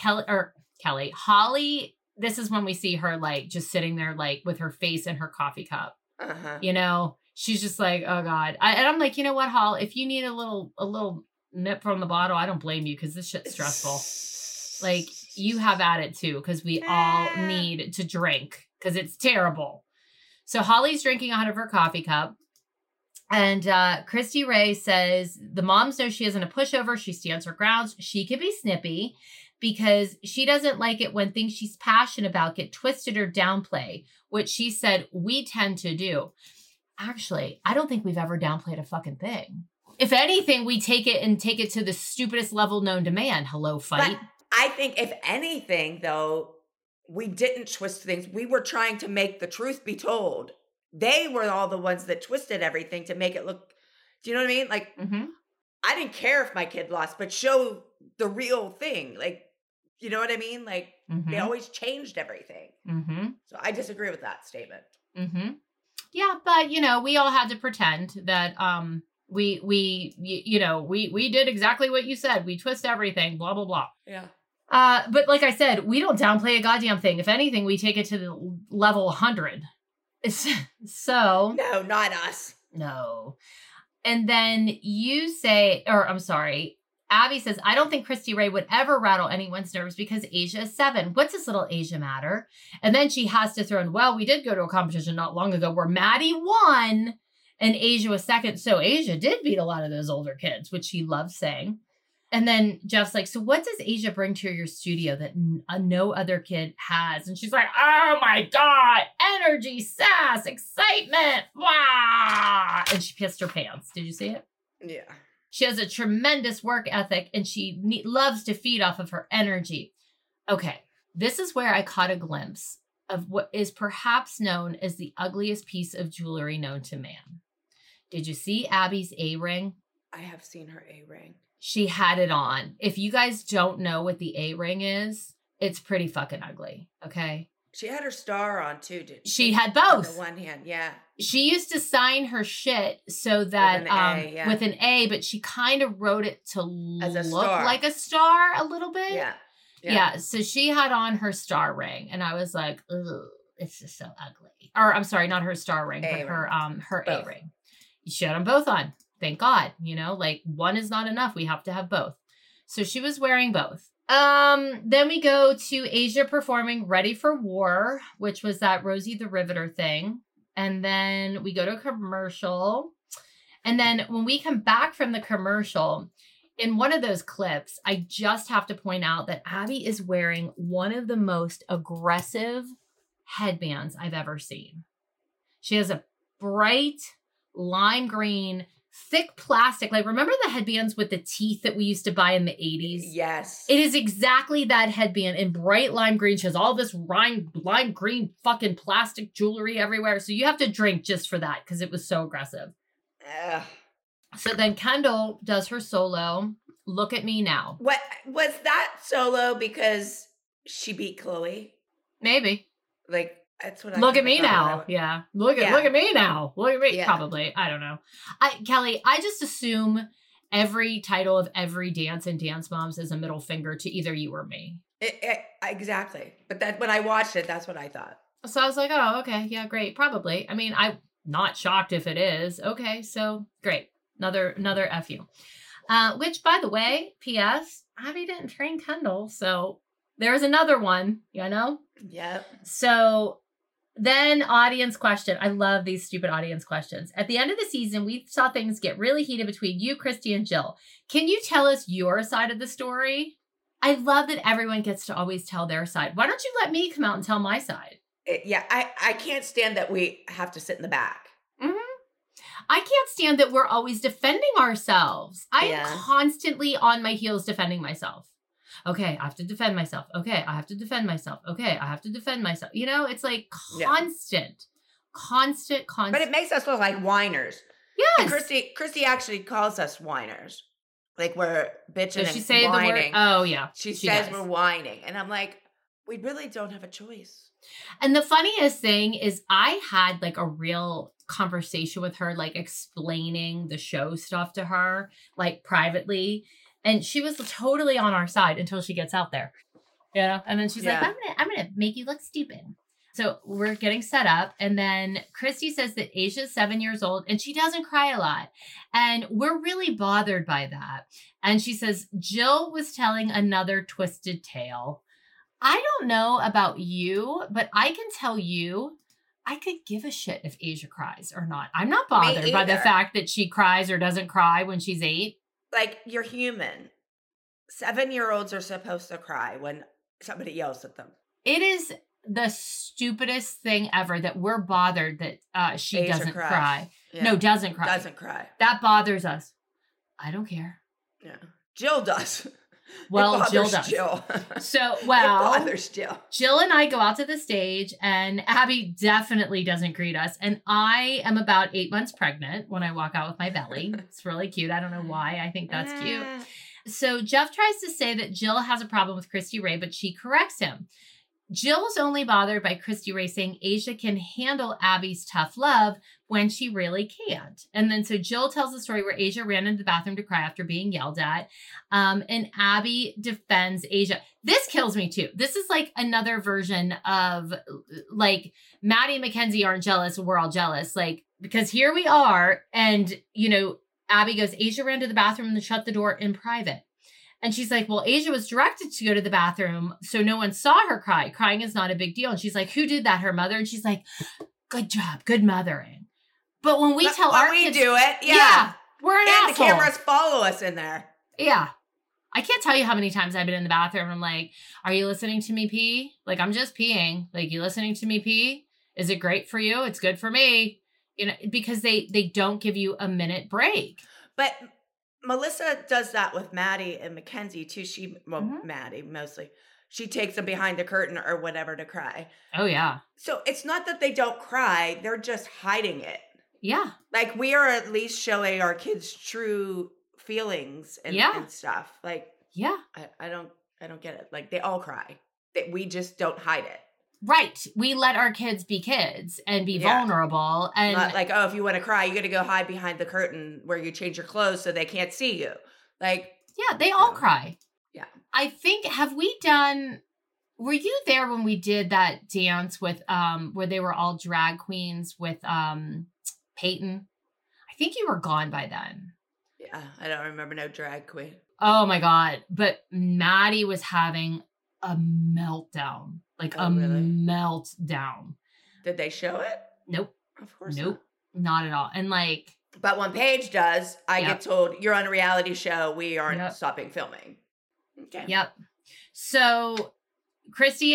Holly, this is when we see her like just sitting there like with her face in her coffee cup. Uh-huh. You know, she's just like, oh God. And I'm like, you know what, Hol, if you need a little nip from the bottle, I don't blame you because this shit's stressful. Like you have at it too, because we all need to drink because it's terrible. So Holly's drinking out of her coffee cup. And Christy Ray says the moms know she isn't a pushover. She stands her grounds. She can be snippy because she doesn't like it when things she's passionate about get twisted or downplayed, which she said we tend to do. Actually, I don't think we've ever downplayed a fucking thing. If anything, we take it to the stupidest level known to man. Hello, fight. But I think if anything, though, we didn't twist things. We were trying to make the truth be told. They were all the ones that twisted everything to make it look, do you know what I mean? Like, I didn't care if my kid lost, but show the real thing. Like, you know what I mean? Like, they always changed everything. So I disagree with that statement. Yeah, but, we all had to pretend that we did exactly what you said. We twist everything, blah, blah, blah. Yeah. But like I said, we don't downplay a goddamn thing. If anything, we take it to the level 100. So. No, not us. No. And then Abby says, I don't think Christy Ray would ever rattle anyone's nerves because Asia is 7. What's this little Asia matter? And then she has to throw in, well, we did go to a competition not long ago where Maddie won and Asia was 2nd. So Asia did beat a lot of those older kids, which she loves saying. And then Jeff's like, so what does Asia bring to your studio that no other kid has? And she's like, oh my God, energy, sass, excitement. Wow. And she pissed her pants. Did you see it? Yeah. She has a tremendous work ethic and she loves to feed off of her energy. Okay, this is where I caught a glimpse of what is perhaps known as the ugliest piece of jewelry known to man. Did you see Abby's A-ring? I have seen her A-ring. She had it on. If you guys don't know what the A-ring is, it's pretty fucking ugly, okay? She had her star on too, didn't she? She had both. On the one hand, yeah. She used to sign her shit so that with an A, but she kind of wrote it to look like a star a little bit. Yeah. So she had on her star ring, and I was like, ugh, it's just so ugly. Or I'm sorry, not her star ring, but her A ring. She had them both on. Thank God. Like one is not enough. We have to have both. So she was wearing both. Then we go to Asia performing Ready for War, which was that Rosie the Riveter thing. And then we go to a commercial. And then when we come back from the commercial, in one of those clips, I just have to point out that Abby is wearing one of the most aggressive headbands I've ever seen. She has a bright lime green, thick plastic. Like, remember the headbands with the teeth that we used to buy in the 80s? Yes. It is exactly that headband in bright lime green. She has all this lime green fucking plastic jewelry everywhere. So you have to drink just for that because it was so aggressive. So then Kendall does her solo. Look at me now. What was that solo because she beat Chloe? Maybe. Like, that's what I look at me now. Yeah. Look at me now. Look at me. Yeah. Probably. I don't know. Kelly, I just assume every title of every dance in Dance Moms is a middle finger to either you or me. Exactly. But that when I watched it, that's what I thought. So I was like, oh, okay. Yeah, great. Probably. I mean, I'm not shocked if it is. Okay. So great. Another F you. Which, by the way, P.S., Abby didn't train Kendall. So there's another one, Yep. So then audience question. I love these stupid audience questions. At the end of the season, we saw things get really heated between you, Christy, and Jill. Can you tell us your side of the story? I love that everyone gets to always tell their side. Why don't you let me come out and tell my side? I can't stand that we have to sit in the back. I can't stand that we're always defending ourselves. I am constantly on my heels defending myself. Okay, I have to defend myself. Okay, I have to defend myself. Okay, I have to defend myself. It's like constant. But it makes us look like whiners. Yes. And Christy actually calls us whiners. Like we're bitching Does she and say whining. The word? Oh, yeah. She says we're whining. And I'm like, we really don't have a choice. And the funniest thing is I had like a real conversation with her, like explaining the show stuff to her, like privately. And she was totally on our side until she gets out there, And then she's like, I'm gonna make you look stupid. So we're getting set up, and then Christy says that Asia's 7 years old, and she doesn't cry a lot, and we're really bothered by that. And she says Jill was telling another twisted tale. I don't know about you, but I can tell you, I could give a shit if Asia cries or not. I'm not bothered by the fact that she cries or doesn't cry when she's 8. Like, you're human. 7-year-olds are supposed to cry when somebody yells at them. It is the stupidest thing ever that we're bothered that she Asia doesn't cries. cry. Yeah. No, doesn't cry. Doesn't cry. That bothers us. I don't care. Yeah. Jill does. Well, Jill does. Jill. So, well, it bothers Jill. Jill and I go out to the stage, and Abby definitely doesn't greet us. And I am about 8 months pregnant when I walk out with my belly. It's really cute. I don't know why. I think that's cute. So Jeff tries to say that Jill has a problem with Christy Ray, but she corrects him. Jill's only bothered by Christy Ray saying Asia can handle Abby's tough love when she really can't. And then so Jill tells the story where Asia ran into the bathroom to cry after being yelled at. And Abby defends Asia. This kills me too. This is like another version of like Maddie and Mackenzie aren't jealous. We're all jealous. Like, because here we are. And, you know, Abby goes, Asia ran to the bathroom and shut the door in private. And she's like, well, Asia was directed to go to the bathroom, so no one saw her cry. Crying is not a big deal. And she's like, who did that? Her mother? And she's like, good job. Good mothering. But when we tell our kids, do it, yeah we're an and asshole. The cameras follow us in there. Yeah. I can't tell you how many times I've been in the bathroom and I'm like, are you listening to me pee? Like, I'm just peeing. Like, you listening to me pee? Is it great for you? It's good for me. You know, because they don't give you a minute break. But Melissa does that with Maddie and Mackenzie too. Maddie mostly. She takes them behind the curtain or whatever to cry. Oh, yeah. So it's not that they don't cry. They're just hiding it. Yeah. Like, we are at least showing our kids true feelings and stuff. Like, yeah. I don't get it. Like, they all cry. We just don't hide it. Right. We let our kids be kids and be vulnerable. And not like, oh, if you want to cry, you got to go hide behind the curtain where you change your clothes so they can't see you. Like, yeah, they all cry. Yeah. I think, were you there when we did that dance with, where they were all drag queens with, Peyton? I think you were gone by then. Yeah. I don't remember no drag queen. Oh my God. But Maddie was having a meltdown. Like really? Meltdown. Did they show it? Nope. Of course not at all. And like, but when Paige does, I get told, you're on a reality show. We aren't stopping filming. Okay. Yep. So Christy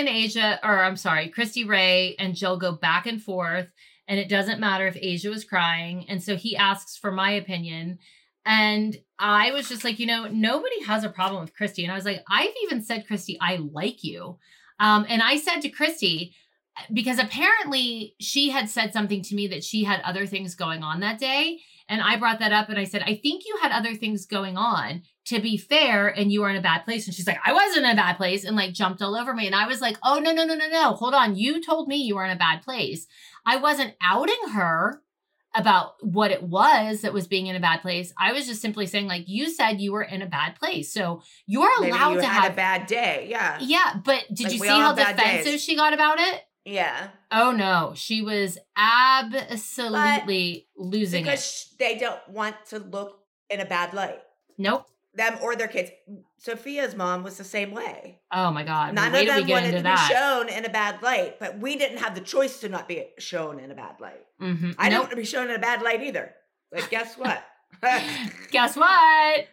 Ray and Jill go back and forth, and it doesn't matter if Asia was crying. And so he asks for my opinion. And I was just like, you know, nobody has a problem with Christy. And I was like, I've even said, Christy, I like you. And I said to Christy, because apparently she had said something to me that she had other things going on that day. And I brought that up and I said, I think you had other things going on, to be fair, and you were in a bad place. And she's like, I wasn't in a bad place, and like jumped all over me. And I was like, oh, no. Hold on. You told me you were in a bad place. I wasn't outing her about what it was that was being in a bad place. I was just simply saying, like, you said you were in a bad place. So you're allowed to have a bad day. Yeah. Yeah. But did you see how defensive she got about it? Yeah. Oh no. She was absolutely losing it. Because they don't want to look in a bad light. Nope. Them or their kids. Sophia's mom was the same way. Oh my God. None of them wanted to be shown in a bad light, but we didn't have the choice to not be shown in a bad light. Mm-hmm. I don't want to be shown in a bad light either. But guess what? Guess what?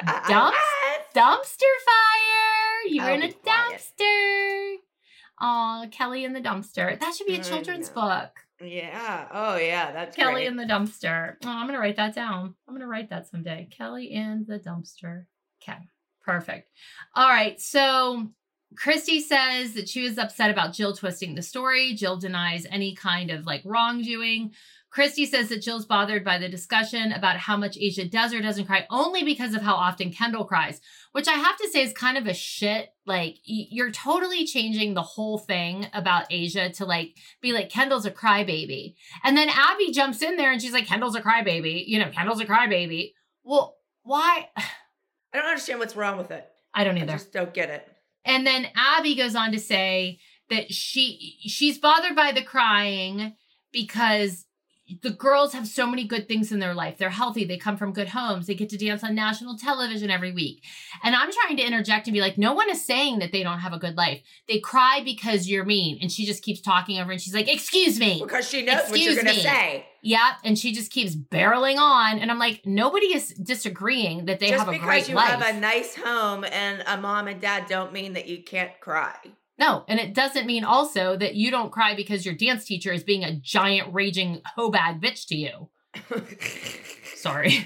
Dumpster fire. You were in a dumpster. Oh, Kelly in the dumpster. That should be a children's book. Yeah. Oh, yeah. That's Kelly great. in the dumpster. Oh, I'm going to write that down. I'm going to write that someday. Kelly in the dumpster. Okay. Perfect. All right. So Christy says that she was upset about Jill twisting the story. Jill denies any kind of like wrongdoing. Christy says that Jill's bothered by the discussion about how much Asia does or doesn't cry only because of how often Kendall cries, which I have to say is kind of a shit. Like, you're totally changing the whole thing about Asia to like be like, Kendall's a crybaby. And then Abby jumps in there and she's like, Kendall's a crybaby. You know, Kendall's a crybaby. Well, why? I don't understand what's wrong with it. I don't either. I just don't get it. And then Abby goes on to say that she's bothered by the crying because the girls have so many good things in their life. They're healthy. They come from good homes. They get to dance on national television every week. And I'm trying to interject and be like, no one is saying that they don't have a good life. They cry because you're mean. And she just keeps talking over and she's like, excuse me. Because she knows what you're going to say. Yeah. And she just keeps barreling on. And I'm like, nobody is disagreeing that they have a great life. Just because you have a nice home and a mom and dad don't mean that you can't cry. No, and it doesn't mean also that you don't cry because your dance teacher is being a giant raging hoe bag bitch to you. Sorry.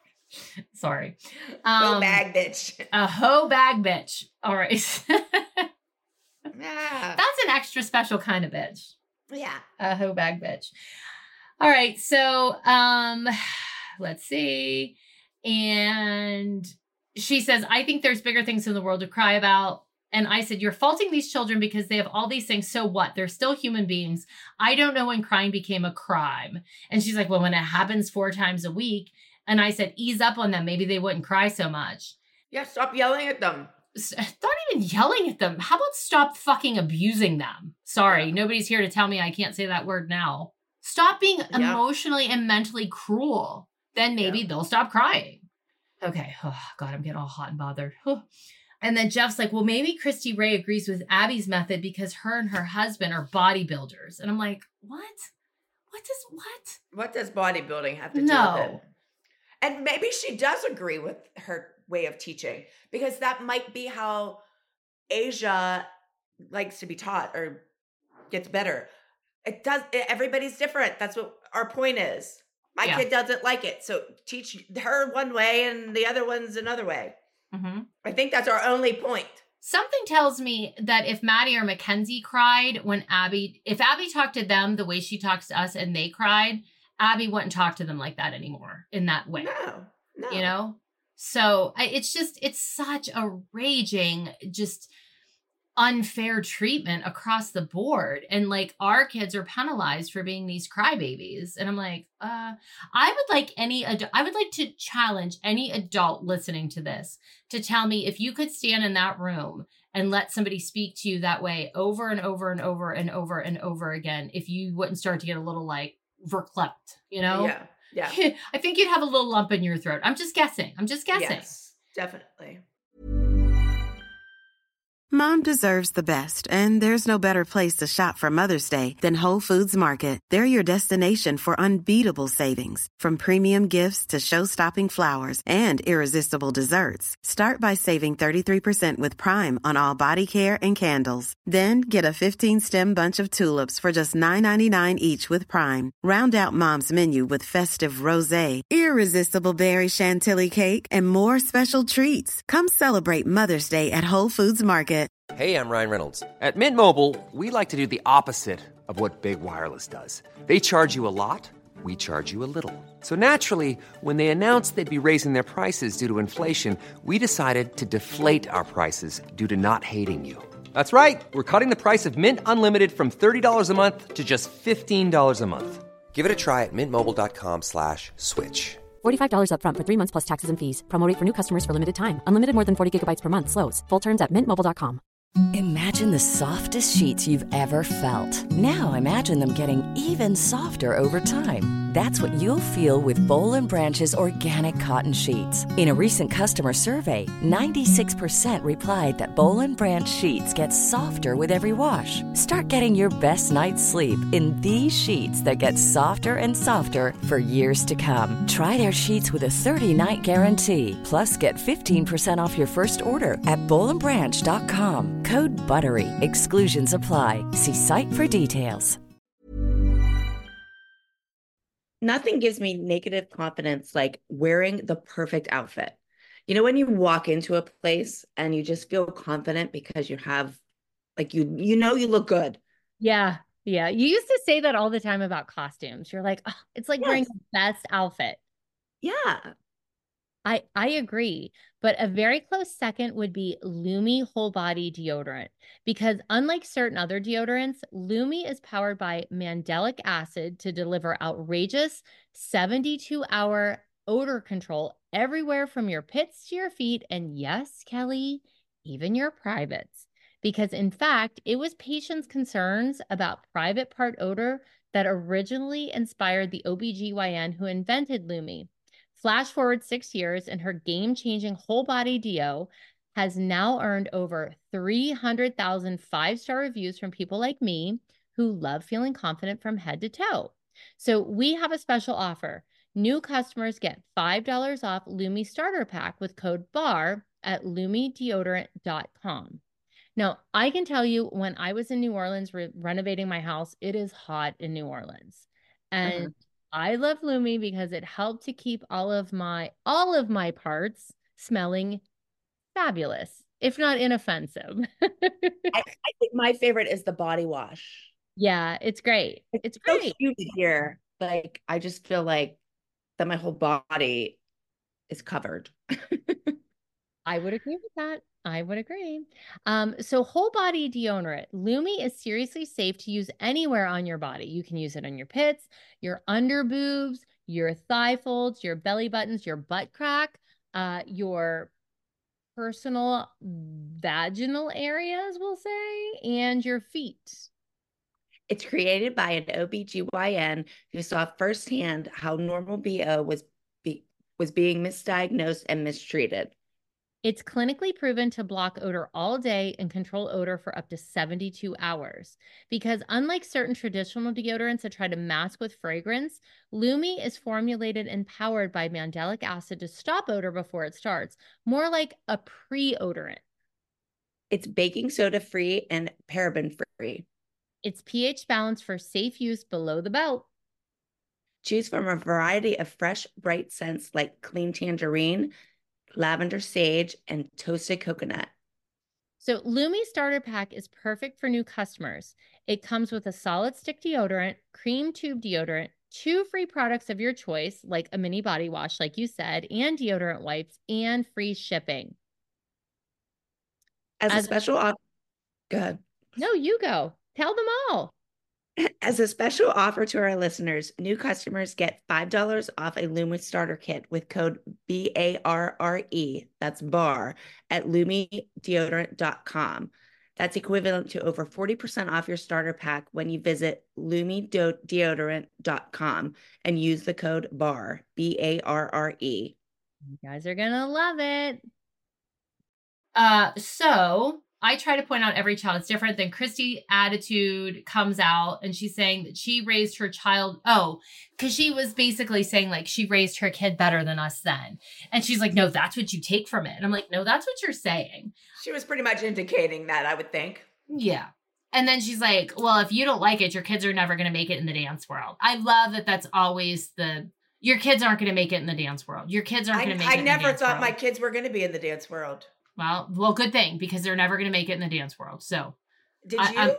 Hoe bag bitch. A hoe bag bitch. All right. Yeah. That's an extra special kind of bitch. Yeah. A hoe bag bitch. All right. So, let's see. And she says, I think there's bigger things in the world to cry about. And I said, you're faulting these children because they have all these things. So what? They're still human beings. I don't know when crying became a crime. And she's like, well, when it happens 4 times a week. And I said, ease up on them. Maybe they wouldn't cry so much. Yeah, stop yelling at them. Not even yelling at them. How about stop fucking abusing them? Sorry, nobody's here to tell me I can't say that word now. Stop being emotionally and mentally cruel. Then maybe they'll stop crying. Okay. Oh, God, I'm getting all hot and bothered. And then Jeff's like, well, maybe Christy Ray agrees with Abby's method because her and her husband are bodybuilders. And I'm like, what? What does bodybuilding have to do with it? And maybe she does agree with her way of teaching because that might be how Asia likes to be taught or gets better. Everybody's different. That's what our point is. My kid doesn't like it. So teach her one way and the other one's another way. Mm-hmm. I think that's our only point. Something tells me that if Maddie or Mackenzie cried if Abby talked to them the way she talks to us and they cried, Abby wouldn't talk to them like that anymore in that way. No. You know? So it's such a raging, just unfair treatment across the board. And like our kids are penalized for being these crybabies. And I'm like, I would like to challenge any adult listening to this to tell me if you could stand in that room and let somebody speak to you that way over and over and over and over and over again, if you wouldn't start to get a little like verklempt, you know? Yeah. I think you'd have a little lump in your throat. I'm just guessing. Yes, definitely. Mom deserves the best, and there's no better place to shop for Mother's Day than Whole Foods Market. They're your destination for unbeatable savings, from premium gifts to show-stopping flowers and irresistible desserts. Start by saving 33% with Prime on all body care and candles. Then get a 15-stem bunch of tulips for just $9.99 each with Prime. Round out Mom's menu with festive rosé, irresistible berry chantilly cake, and more special treats. Come celebrate Mother's Day at Whole Foods Market. Hey, I'm Ryan Reynolds. At Mint Mobile, we like to do the opposite of what Big Wireless does. They charge you a lot, we charge you a little. So naturally, when they announced they'd be raising their prices due to inflation, we decided to deflate our prices due to not hating you. That's right. We're cutting the price of Mint Unlimited from $30 a month to just $15 a month. Give it a try at mintmobile.com/switch. $45 up front for 3 months plus taxes and fees. Promo rate for new customers for limited time. Unlimited more than 40 gigabytes per month. Slows full terms at mintmobile.com. Imagine the softest sheets you've ever felt. Now imagine them getting even softer over time. That's what you'll feel with Boll & Branch's organic cotton sheets. In a recent customer survey, 96% replied that Boll & Branch sheets get softer with every wash. Start getting your best night's sleep in these sheets that get softer and softer for years to come. Try their sheets with a 30-night guarantee. Plus, get 15% off your first order at bollandbranch.com. Code BUTTERY. Exclusions apply. See site for details. Nothing gives me negative confidence like wearing the perfect outfit. You know, when you walk into a place and you just feel confident because you have, like, you look good. Yeah. Yeah. You used to say that all the time about costumes. You're like, oh, it's like wearing the best outfit. Yeah. I agree. But a very close second would be Lumi Whole Body Deodorant, because unlike certain other deodorants, Lumi is powered by mandelic acid to deliver outrageous 72-hour odor control everywhere from your pits to your feet. And yes, Kelly, even your privates. Because in fact, it was patients' concerns about private part odor that originally inspired the OBGYN who invented Lumi. Flash forward 6 years, and her game-changing whole body deo has now earned over 300,000 five-star reviews from people like me who love feeling confident from head to toe. So we have a special offer. New customers get $5 off Lumi Starter Pack with code BAR at lumideodorant.com. Now, I can tell you, when I was in New Orleans renovating my house, it is hot in New Orleans. And I love Lumi because it helped to keep all of my parts smelling fabulous, if not inoffensive. I think my favorite is the body wash. Yeah, it's great. It's so great. cute here. Like, I just feel like that my whole body is covered. I would agree with that. I would agree. So whole body deodorant. Lumi is seriously safe to use anywhere on your body. You can use it on your pits, your under boobs, your thigh folds, your belly buttons, your butt crack, your personal vaginal areas, we'll say, and your feet. It's created by an OBGYN who saw firsthand how normal BO was being misdiagnosed and mistreated. It's clinically proven to block odor all day and control odor for up to 72 hours. Because unlike certain traditional deodorants that try to mask with fragrance, Lumi is formulated and powered by mandelic acid to stop odor before it starts, more like a pre-odorant. It's baking soda free and paraben free. It's pH balanced for safe use below the belt. Choose from a variety of fresh, bright scents like clean tangerine, lavender sage, and toasted coconut. So Lumi Starter Pack is perfect for new customers. It comes with a solid stick deodorant, cream tube deodorant, 2 free products of your choice, like a mini body wash, like you said, and deodorant wipes, and free shipping. As a special offer, go ahead. No, you go. Tell them all. As a special offer to our listeners, new customers get $5 off a Lumi starter kit with code BARRE, that's BAR, at lumideodorant.com. That's equivalent to over 40% off your starter pack when you visit lumideodorant.com and use the code BAR, BARRE. You guys are going to love it. So I try to point out every child is different. Then Christy attitude comes out and she's saying that she raised her child. Oh, because she was basically saying like she raised her kid better than us then. And she's like, no, that's what you take from it. And I'm like, no, that's what you're saying. She was pretty much indicating that, I would think. Yeah. And then she's like, well, if you don't like it, your kids are never going to make it in the dance world. I love that that's always your kids aren't going to make it in the dance world. Your kids aren't going to make it in the dance world. I never thought my kids were going to be in the dance world. Well, good thing, because they're never going to make it in the dance world. So, did you?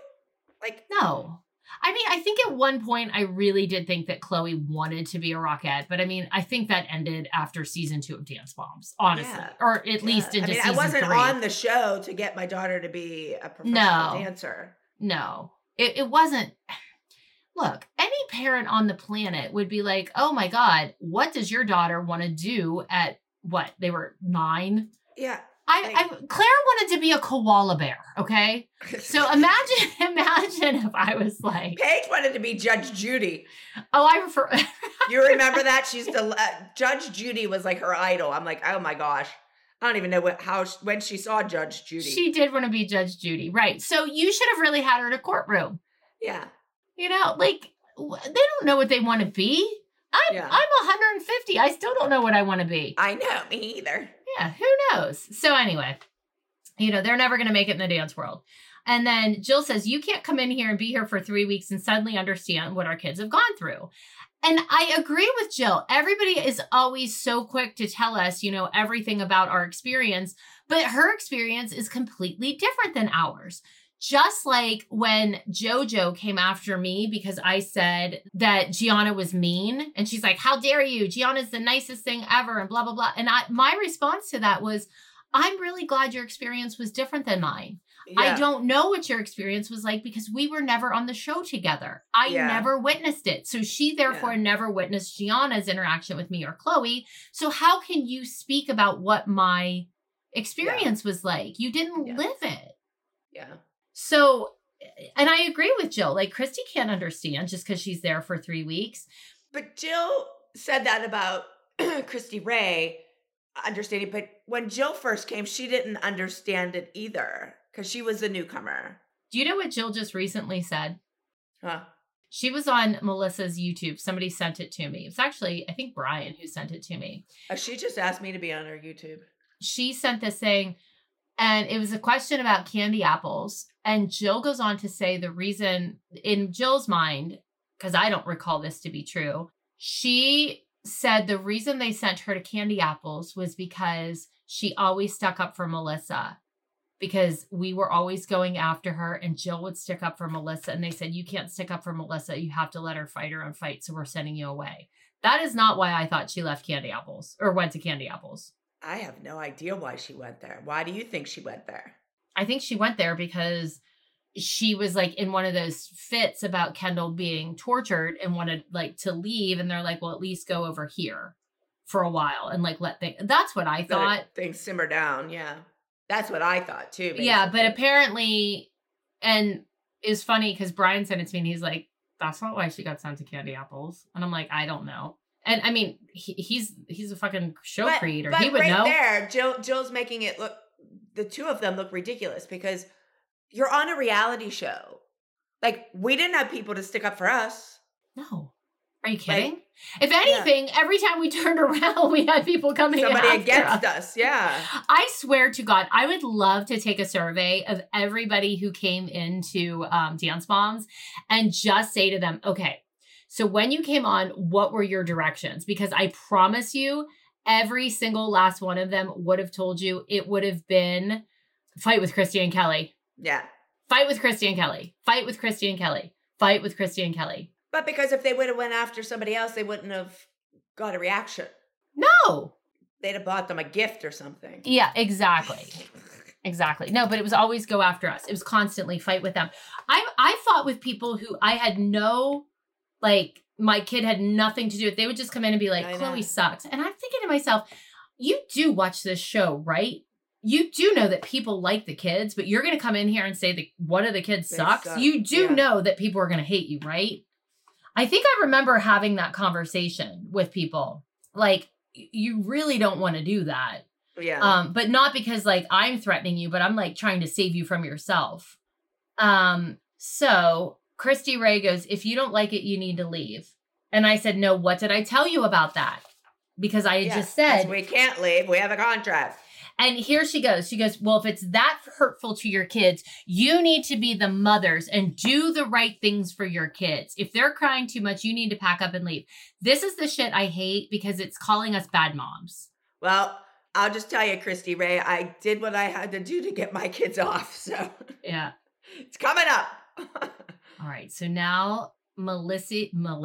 No. I mean, I think at one point I really did think that Chloe wanted to be a rockette, but I mean, I think that ended after season 2 of Dance Moms, honestly, or at least into season 3. I wasn't on the show to get my daughter to be a professional dancer. No, it wasn't. Look, any parent on the planet would be like, "Oh my God, what does your daughter want to do at what? They were 9." Yeah. Claire wanted to be a koala bear, okay? So imagine if I was like... Paige wanted to be Judge Judy. Oh, I refer... You remember that? Judge Judy was like her idol. I'm like, oh my gosh. I don't even know when she saw Judge Judy. She did want to be Judge Judy, right. So you should have really had her in a courtroom. Yeah. You know, like, they don't know what they want to be. I'm 150. I still don't know what I want to be. I know, me either. Yeah, who knows? So anyway, they're never going to make it in the dance world. And then Jill says, you can't come in here and be here for 3 weeks and suddenly understand what our kids have gone through. And I agree with Jill. Everybody is always so quick to tell us, everything about our experience, but her experience is completely different than ours. Just like when JoJo came after me because I said that Gianna was mean, and she's like, how dare you? Gianna's the nicest thing ever, and blah, blah, blah. And my response to that was, I'm really glad your experience was different than mine. Yeah. I don't know what your experience was like because we were never on the show together. I never witnessed it. So she therefore never witnessed Gianna's interaction with me or Chloe. So how can you speak about what my experience was like? You didn't live it. Yeah. So and I agree with Jill. Like, Christy can't understand just because she's there for 3 weeks. But Jill said that about Christy Ray understanding. But when Jill first came, she didn't understand it either because she was a newcomer. Do you know what Jill just recently said? Huh? She was on Melissa's YouTube. Somebody sent it to me. It was actually, I think, Brian who sent it to me. She just asked me to be on her YouTube. She sent this saying, and it was a question about candy apples. And Jill goes on to say the reason, in Jill's mind, because I don't recall this to be true, she said the reason they sent her to candy apples was because she always stuck up for Melissa. Because we were always going after her and Jill would stick up for Melissa. And they said, you can't stick up for Melissa. You have to let her fight her own fight. So we're sending you away. That is not why I thought she left Candy Apples or went to Candy Apples. I have no idea why she went there. Why do you think she went there? I think she went there because she was like in one of those fits about Kendall being tortured and wanted like to leave. And they're like, well, at least go over here for a while and like let things. That's what I thought. Things simmer down. Yeah. That's what I thought too. Basically. Yeah. But apparently, and it's funny because Brian sent it to me and he's like, that's not why she got sent to Candy Apples. And I'm like, I don't know. And I mean, he's a fucking show creator. He would know. There, Jill's making it look, the two of them look ridiculous because you're on a reality show. Like, we didn't have people to stick up for us. No. Are you kidding? Like, if anything, every time we turned around, we had people coming somebody against us. Yeah. I swear to God, I would love to take a survey of everybody who came into Dance Moms and just say to them, okay, so when you came on, what were your directions? Because I promise you, every single last one of them would have told you it would have been fight with Christy and Kelly. Yeah. Fight with Christy and Kelly. Fight with Christy and Kelly. Fight with Christy and Kelly. But because if they would have went after somebody else, they wouldn't have got a reaction. No. They'd have bought them a gift or something. Yeah, exactly. Exactly. No, but it was always go after us. It was constantly fight with them. I fought with people who I had no, like, my kid had nothing to do with. They would just come in and be like, Chloe sucks. And I'm thinking to myself, you do watch this show, right? You do know that people like the kids, but you're going to come in here and say that one of the kids sucks. You do know that people are going to hate you, right? I think I remember having that conversation with people. Like, you really don't want to do that. Yeah. But not because like I'm threatening you, but I'm like trying to save you from yourself. So Christy Ray goes, if you don't like it, you need to leave. And I said, no, what did I tell you about that? Because I had just said, we can't leave. We have a contract. And here she goes. She goes, well, if it's that hurtful to your kids, you need to be the mothers and do the right things for your kids. If they're crying too much, you need to pack up and leave. This is the shit I hate because it's calling us bad moms. Well, I'll just tell you, Christy Ray, I did what I had to do to get my kids off. So yeah, it's coming up. All right. So now Melissa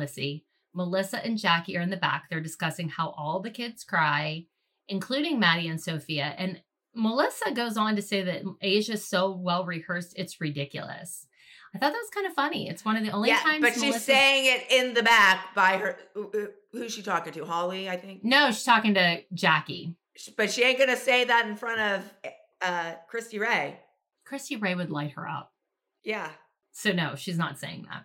and Jackie are in the back. They're discussing how all the kids cry, including Maddie and Sophia. And Melissa goes on to say that Asia's so well rehearsed, it's ridiculous. I thought that was kind of funny. It's one of the only times. But she's saying it in the back by her. Who's she talking to? Holly, I think. No, she's talking to Jackie. But she ain't gonna say that in front of Christy Ray. Christy Ray would light her up. Yeah. So no, she's not saying that.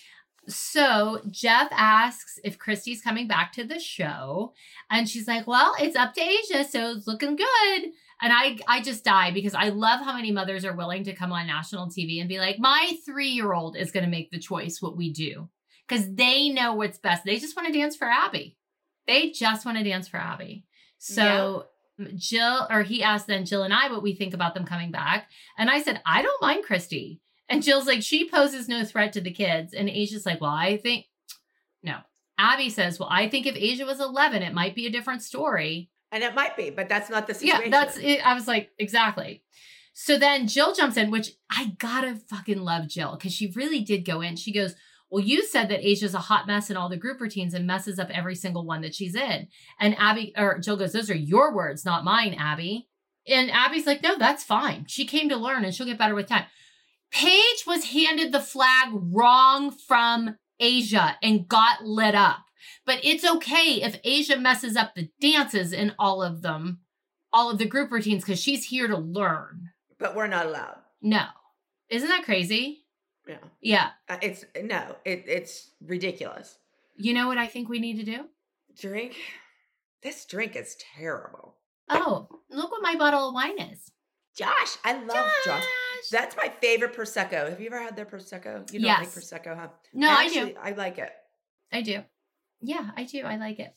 So Jeff asks if Christy's coming back to the show. And she's like, well, it's up to Asia, so it's looking good. And I just die because I love how many mothers are willing to come on national TV and be like, my 3-year-old is going to make the choice what we do. Because they know what's best. They just want to dance for Abby. They just want to dance for Abby. So he asked then Jill and I what we think about them coming back. And I said, I don't mind Christy. And Jill's like, she poses no threat to the kids. And Asia's like, well, I think, no. Abby says, well, I think if Asia was 11, it might be a different story. And it might be, but that's not the situation. Yeah, that's it. I was like, exactly. So then Jill jumps in, which I gotta fucking love Jill because she really did go in. She goes, well, you said that Asia's a hot mess in all the group routines and messes up every single one that she's in. And Jill goes, those are your words, not mine, Abby. And Abby's like, no, that's fine. She came to learn and she'll get better with time. Paige was handed the flag wrong from Asia and got lit up. But it's okay if Asia messes up the dances in all of them, all of the group routines, because she's here to learn. But we're not allowed. No. Isn't that crazy? Yeah. It's ridiculous. You know what I think we need to do? Drink? This drink is terrible. Oh, look what my bottle of wine is. Josh, I love Josh. That's my favorite Prosecco. Have you ever had their Prosecco? You don't like Prosecco, huh? No, I do. I like it. I do. Yeah, I do. I like it.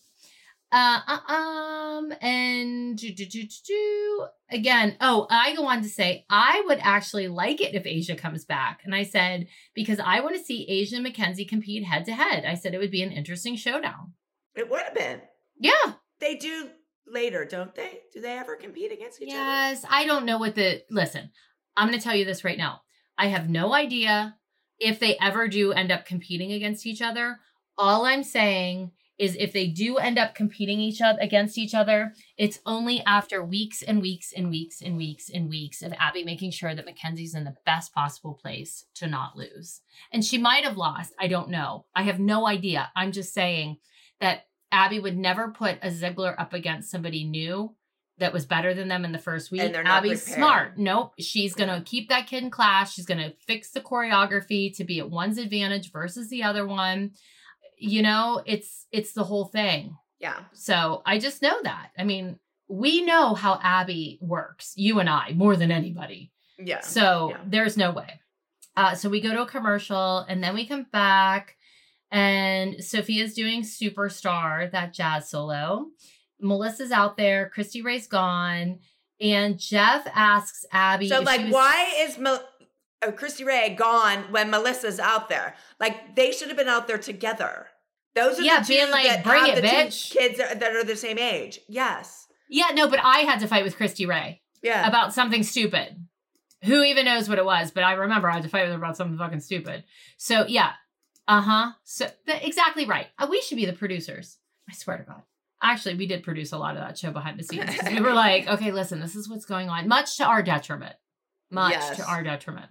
And again, I go on to say, I would actually like it if Asia comes back. And I said, because I want to see Asia and Mackenzie compete head to head. I said it would be an interesting showdown. It would have been. Yeah. They do later, don't they? Do they ever compete against each other? Yes. I don't know listen, I'm going to tell you this right now. I have no idea if they ever do end up competing against each other. All I'm saying is if they do end up competing against each other, it's only after weeks and weeks and weeks and weeks and weeks of Abby making sure that Mackenzie's in the best possible place to not lose. And she might have lost. I don't know. I have no idea. I'm just saying that Abby would never put a Ziggler up against somebody new that was better than them in the first week. And they're not Abby's prepared. smart. Nope. She's going to keep that kid in class. She's going to fix the choreography to be at one's advantage versus the other one. You know, it's the whole thing. Yeah. So I just know that. I mean, we know how Abby works, you and I, more than anybody. Yeah. So there's no way. So we go to a commercial and then we come back and Sophia's doing Superstar, that jazz solo. Melissa's out there. Christy Ray's gone. And Jeff asks Abby. So why is Christy Ray gone when Melissa's out there? Like, they should have been out there together. Those are the two being like, that bring have it, the bitch. two kids that are the same age. Yes. Yeah, no, but I had to fight with Christy Ray. Yeah. About something stupid. Who even knows what it was? But I remember I had to fight with her about something fucking stupid. So, yeah. So, exactly right. We should be the producers. I swear to God. Actually, we did produce a lot of that show behind the scenes. We were like, okay, listen, this is what's going on. Much to our detriment. To our detriment.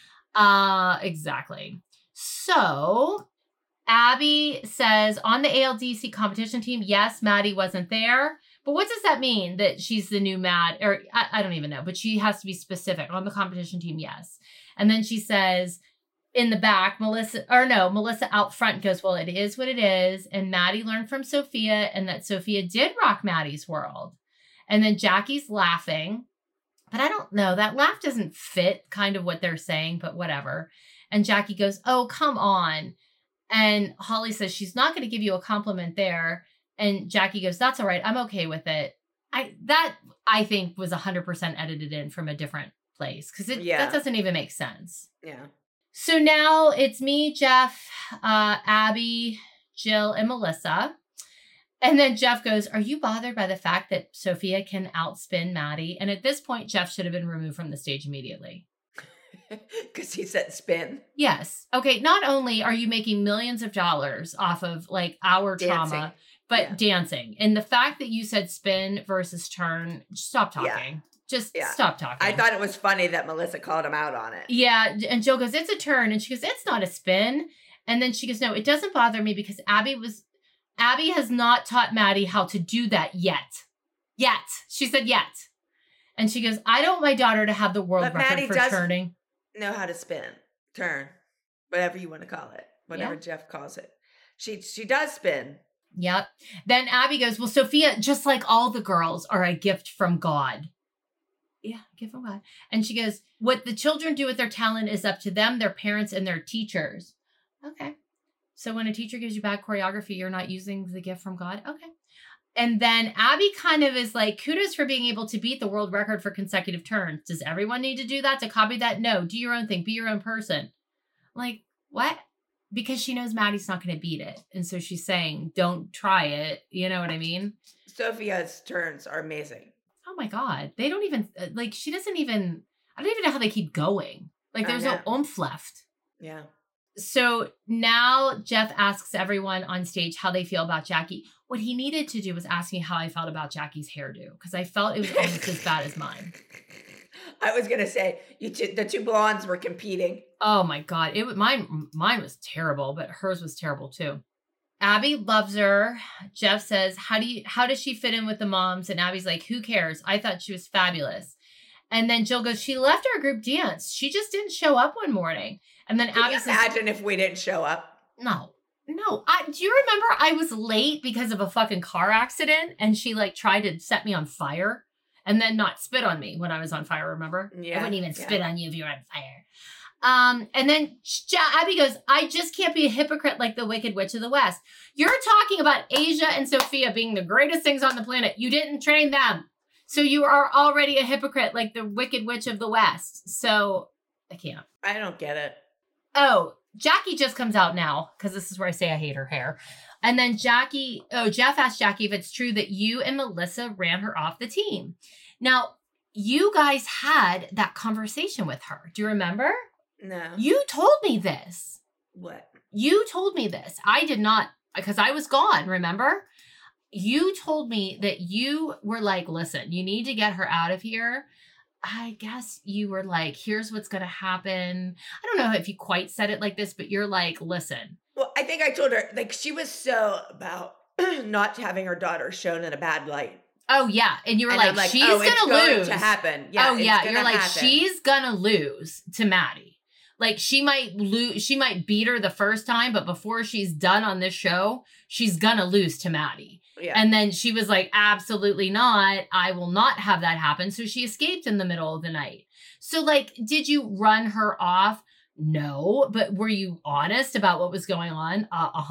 Exactly. So Abby says on the ALDC competition team, yes, Maddie wasn't there. But what does that mean that she's the new Mad? Or I don't even know, but she has to be specific. On the competition team, yes. And then she says in the back, Melissa out front goes, well, it is what it is. And Maddie learned from Sophia and that Sophia did rock Maddie's world. And then Jackie's laughing. But I don't know. That laugh doesn't fit kind of what they're saying, but whatever. And Jackie goes, oh, come on. And Holly says she's not going to give you a compliment there. And Jackie goes, that's all right. I'm okay with it. I think was 100% edited in from a different place because that doesn't even make sense. Yeah. So now it's me, Jeff, Abby, Jill, and Melissa. And then Jeff goes, are you bothered by the fact that Sophia can outspin Maddie? And at this point, Jeff should have been removed from the stage immediately. Because he said spin. Yes. Okay. Not only are you making millions of dollars off of like our trauma, but dancing. And the fact that you said spin versus turn, stop talking. Yeah. Just stop talking. I thought it was funny that Melissa called him out on it. Yeah. And Jill goes, it's a turn. And she goes, it's not a spin. And then she goes, no, it doesn't bother me because Abby has not taught Maddie how to do that yet. Yet. She said yet. And she goes, I don't want my daughter to have the world record Maddie for does turning. Know how to spin, turn, whatever you want to call it, whatever Jeff calls it. She does spin. Yep. Then Abby goes, well, Sophia, just like all the girls, are a gift from God. Yeah, gift from God. And she goes, what the children do with their talent is up to them, their parents, and their teachers. Okay. So when a teacher gives you bad choreography, you're not using the gift from God? Okay. And then Abby kind of is like, kudos for being able to beat the world record for consecutive turns. Does everyone need to do that to copy that? No. Do your own thing. Be your own person. Like, what? Because she knows Maddie's not going to beat it. And so she's saying, don't try it. You know what I mean? Sophia's turns are amazing. Oh my God. They don't even, like, I don't even know how they keep going. Like, there's no oomph left. Yeah. So now Jeff asks everyone on stage how they feel about Jackie. What he needed to do was ask me how I felt about Jackie's hairdo because I felt it was almost as bad as mine. I was going to say, the two blondes were competing. Oh my God. Mine was terrible, but hers was terrible too. Abby loves her. Jeff says, how does she fit in with the moms? And Abby's like, who cares? I thought she was fabulous. And then Jill goes, she left our group dance. She just didn't show up one morning. And then Abby says, imagine if we didn't show up? No. Do you remember I was late because of a fucking car accident and she like tried to set me on fire and then not spit on me when I was on fire, remember? Yeah. I wouldn't even spit on you if you were on fire. And then Abby goes, I just can't be a hypocrite like the Wicked Witch of the West. You're talking about Asia and Sophia being the greatest things on the planet. You didn't train them. So you are already a hypocrite like the Wicked Witch of the West. So I can't. I don't get it. Oh, Jackie just comes out now because this is where I say I hate her hair. And then Jeff asked Jackie if it's true that you and Melissa ran her off the team. Now, you guys had that conversation with her. Do you remember? No. You told me this. What? You told me this. I did not, because I was gone, remember? You told me that you were like, listen, you need to get her out of here. I guess you were like, here's what's going to happen. I don't know if you quite said it like this, but you're like, listen. Well, I think I told her, like, she was so about not having her daughter shown in a bad light. Oh, yeah. And you were like, she's going to lose. To happen. Yeah, You're like, she's going to lose to Maddie. Like, she might lose. She might beat her the first time, but before she's done on this show, she's going to lose to Maddie. Yeah. And then she was like, absolutely not. I will not have that happen. So she escaped in the middle of the night. So like, did you run her off? No. But were you honest about what was going on?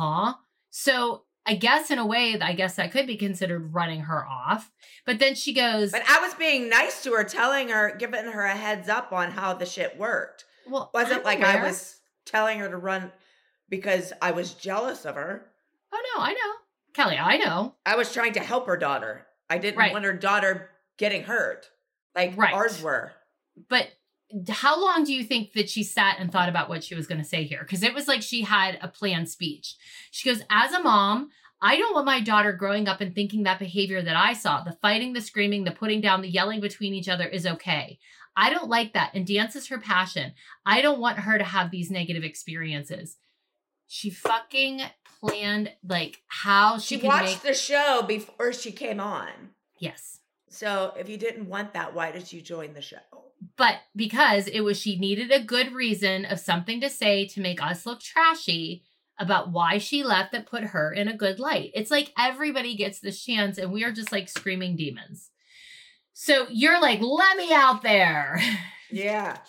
So I guess in a way, I guess that could be considered running her off. But then she goes. But I was being nice to her, telling her, giving her a heads up on how the shit worked. Well, it wasn't like I was telling her to run because I was jealous of her. Oh, no, I know. Kelly, I know. I was trying to help her daughter. I didn't want her daughter getting hurt like ours were. But how long do you think that she sat and thought about what she was going to say here? Because it was like she had a planned speech. She goes, as a mom, I don't want my daughter growing up and thinking that behavior that I saw, the fighting, the screaming, the putting down, the yelling between each other is okay. I don't like that. And dance is her passion. I don't want her to have these negative experiences. She fucking planned like how she watched the show before she came on. Yes. So if you didn't want that, why did you join the show? But because she needed a good reason of something to say to make us look trashy about why she left that put her in a good light. It's like everybody gets this chance and we are just like screaming demons. So you're like, let me out there. Yeah.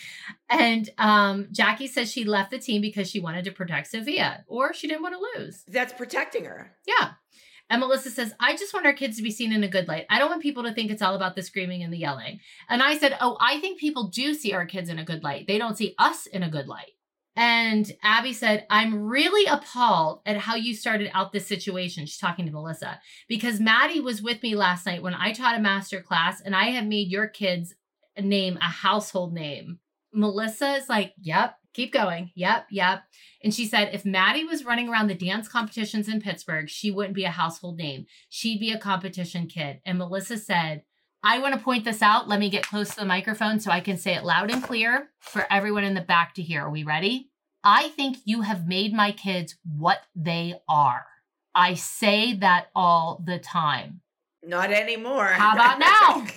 And Jackie says she left the team because she wanted to protect Sophia or she didn't want to lose. That's protecting her. Yeah. And Melissa says, I just want our kids to be seen in a good light. I don't want people to think it's all about the screaming and the yelling. And I said, I think people do see our kids in a good light. They don't see us in a good light. And Abby said, I'm really appalled at how you started out this situation. She's talking to Melissa because Maddie was with me last night when I taught a master class and I have made your kids name a household name. Melissa is like, yep, keep going. Yep. And she said, if Maddie was running around the dance competitions in Pittsburgh, she wouldn't be a household name. She'd be a competition kid. And Melissa said, I want to point this out. Let me get close to the microphone so I can say it loud and clear for everyone in the back to hear. Are we ready? I think you have made my kids what they are. I say that all the time. Not anymore. How about now?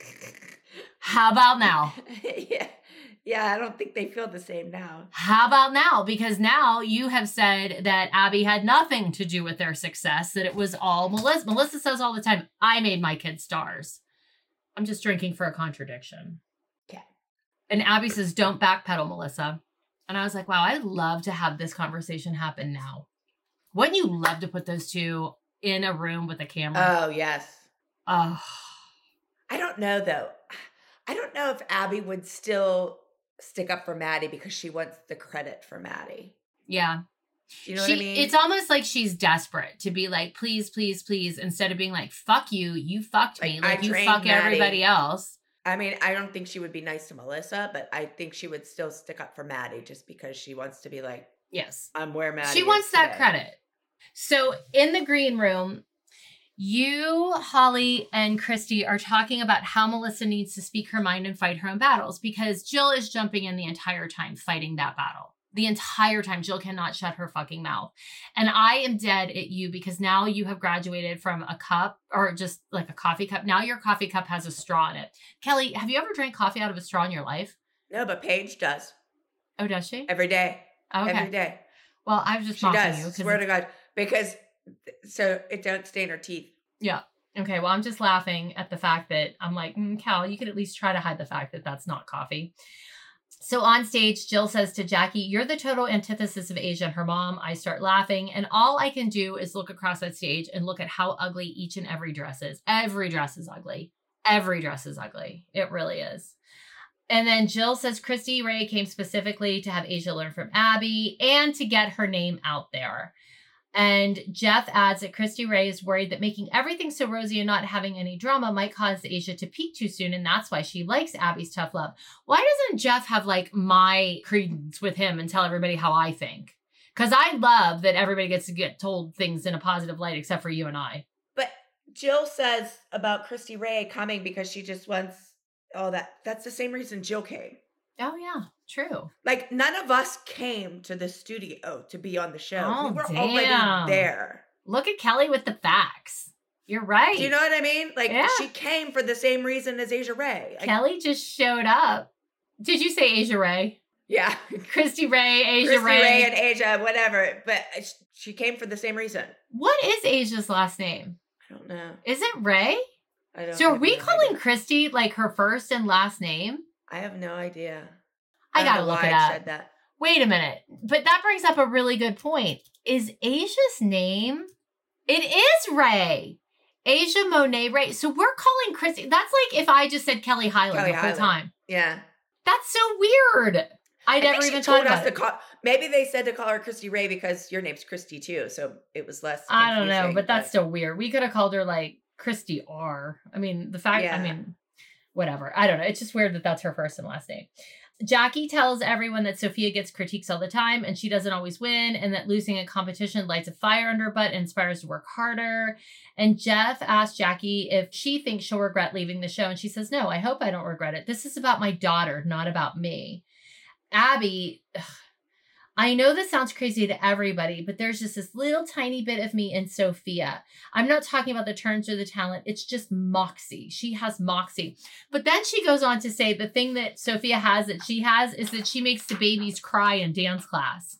How about now? Yeah, I don't think they feel the same now. How about now? Because now you have said that Abby had nothing to do with their success, that it was all Melissa. Melissa says all the time, I made my kids stars. I'm just drinking for a contradiction. Okay. And Abby says, don't backpedal, Melissa. And I was like, wow, I'd love to have this conversation happen now. Wouldn't you love to put those two in a room with a camera? Oh, yes. Oh. I don't know, though. I don't know if Abby would still stick up for Maddie because she wants the credit for Maddie. Yeah. You know what I mean? It's almost like she's desperate to be like, please, please, please, instead of being like, fuck you, you fucked me. Like you fuck Maddie. Everybody else. I mean, I don't think she would be nice to Melissa, but I think she would still stick up for Maddie just because she wants to be like, yes, I'm where Maddie She wants that credit. So in the green room, you, Holly, and Christy are talking about how Melissa needs to speak her mind and fight her own battles because Jill is jumping in the entire time fighting that battle. The entire time. Jill cannot shut her fucking mouth. And I am dead at you because now you have graduated from a cup or just like a coffee cup. Now your coffee cup has a straw in it. Kelly, have you ever drank coffee out of a straw in your life? No, but Paige does. Oh, does she? Every day. Okay. Every day. Well, I was just She mocking does. you. Swear to God. Because so it don't stain her teeth. Yeah. Okay. Well, I'm just laughing at the fact that I'm like, Cal, you could at least try to hide the fact that that's not coffee. So on stage, Jill says to Jackie, "You're the total antithesis of Asia and her mom." I start laughing, and all I can do is look across that stage and look at how ugly each and every dress is. Every dress is ugly. Every dress is ugly. It really is. And then Jill says Christy Ray came specifically to have Asia learn from Abby and to get her name out there. And Jeff adds that Christy Ray is worried that making everything so rosy and not having any drama might cause Asia to peak too soon, and that's why she likes Abby's tough love. Why doesn't Jeff have like my credence with him and tell everybody how I think? Because I love that everybody gets to get told things in a positive light, except for you and I. But Jill says about Christy Ray coming because she just wants all that. That's the same reason Jill came. Oh, yeah. True. Like, none of us came to the studio to be on the show. Oh, we were damn. already there. Look at Kelly with the facts. You're right. Do you know what I mean? Like, Yeah. she came for the same reason as Asia Ray. Kelly just showed up. Did you say Asia Ray? Yeah. Christy Ray, Asia Christy Ray. Ray and Asia, whatever. But she came for the same reason. What is Asia's last name? I don't know. Is it Ray? I don't So are have we no calling idea. Christy like her first and last name? I have no idea. I don't gotta know look why it I up. said that. Wait a minute. But that brings up a really good point. Is Asia's name? It is Ray. Asia Monet Ray. So we're calling Christy. That's like if I just said Kelly Hyland Kelly the whole Hyland. time. Yeah. That's so weird. I never think even she thought told us about to it. call. Maybe they said to call her Christy Ray because your name's Christy too, so it was less. I don't know, confusing, but that's still weird. We could have called her like Christy R. I mean, the fact, Yeah. I mean, whatever. I don't know. It's just weird that that's her first and last name. Jackie tells everyone that Sophia gets critiques all the time and she doesn't always win, and that losing a competition lights a fire under her butt and inspires her to work harder. And Jeff asks Jackie if she thinks she'll regret leaving the show, and she says, "No, I hope I don't regret it. This is about my daughter, not about me." Abby, I know this sounds crazy to everybody, but there's just this little tiny bit of me in Sophia. I'm not talking about the turns or the talent. It's just moxie. She has moxie. But then she goes on to say the thing that Sophia has that she has is that she makes the babies cry in dance class.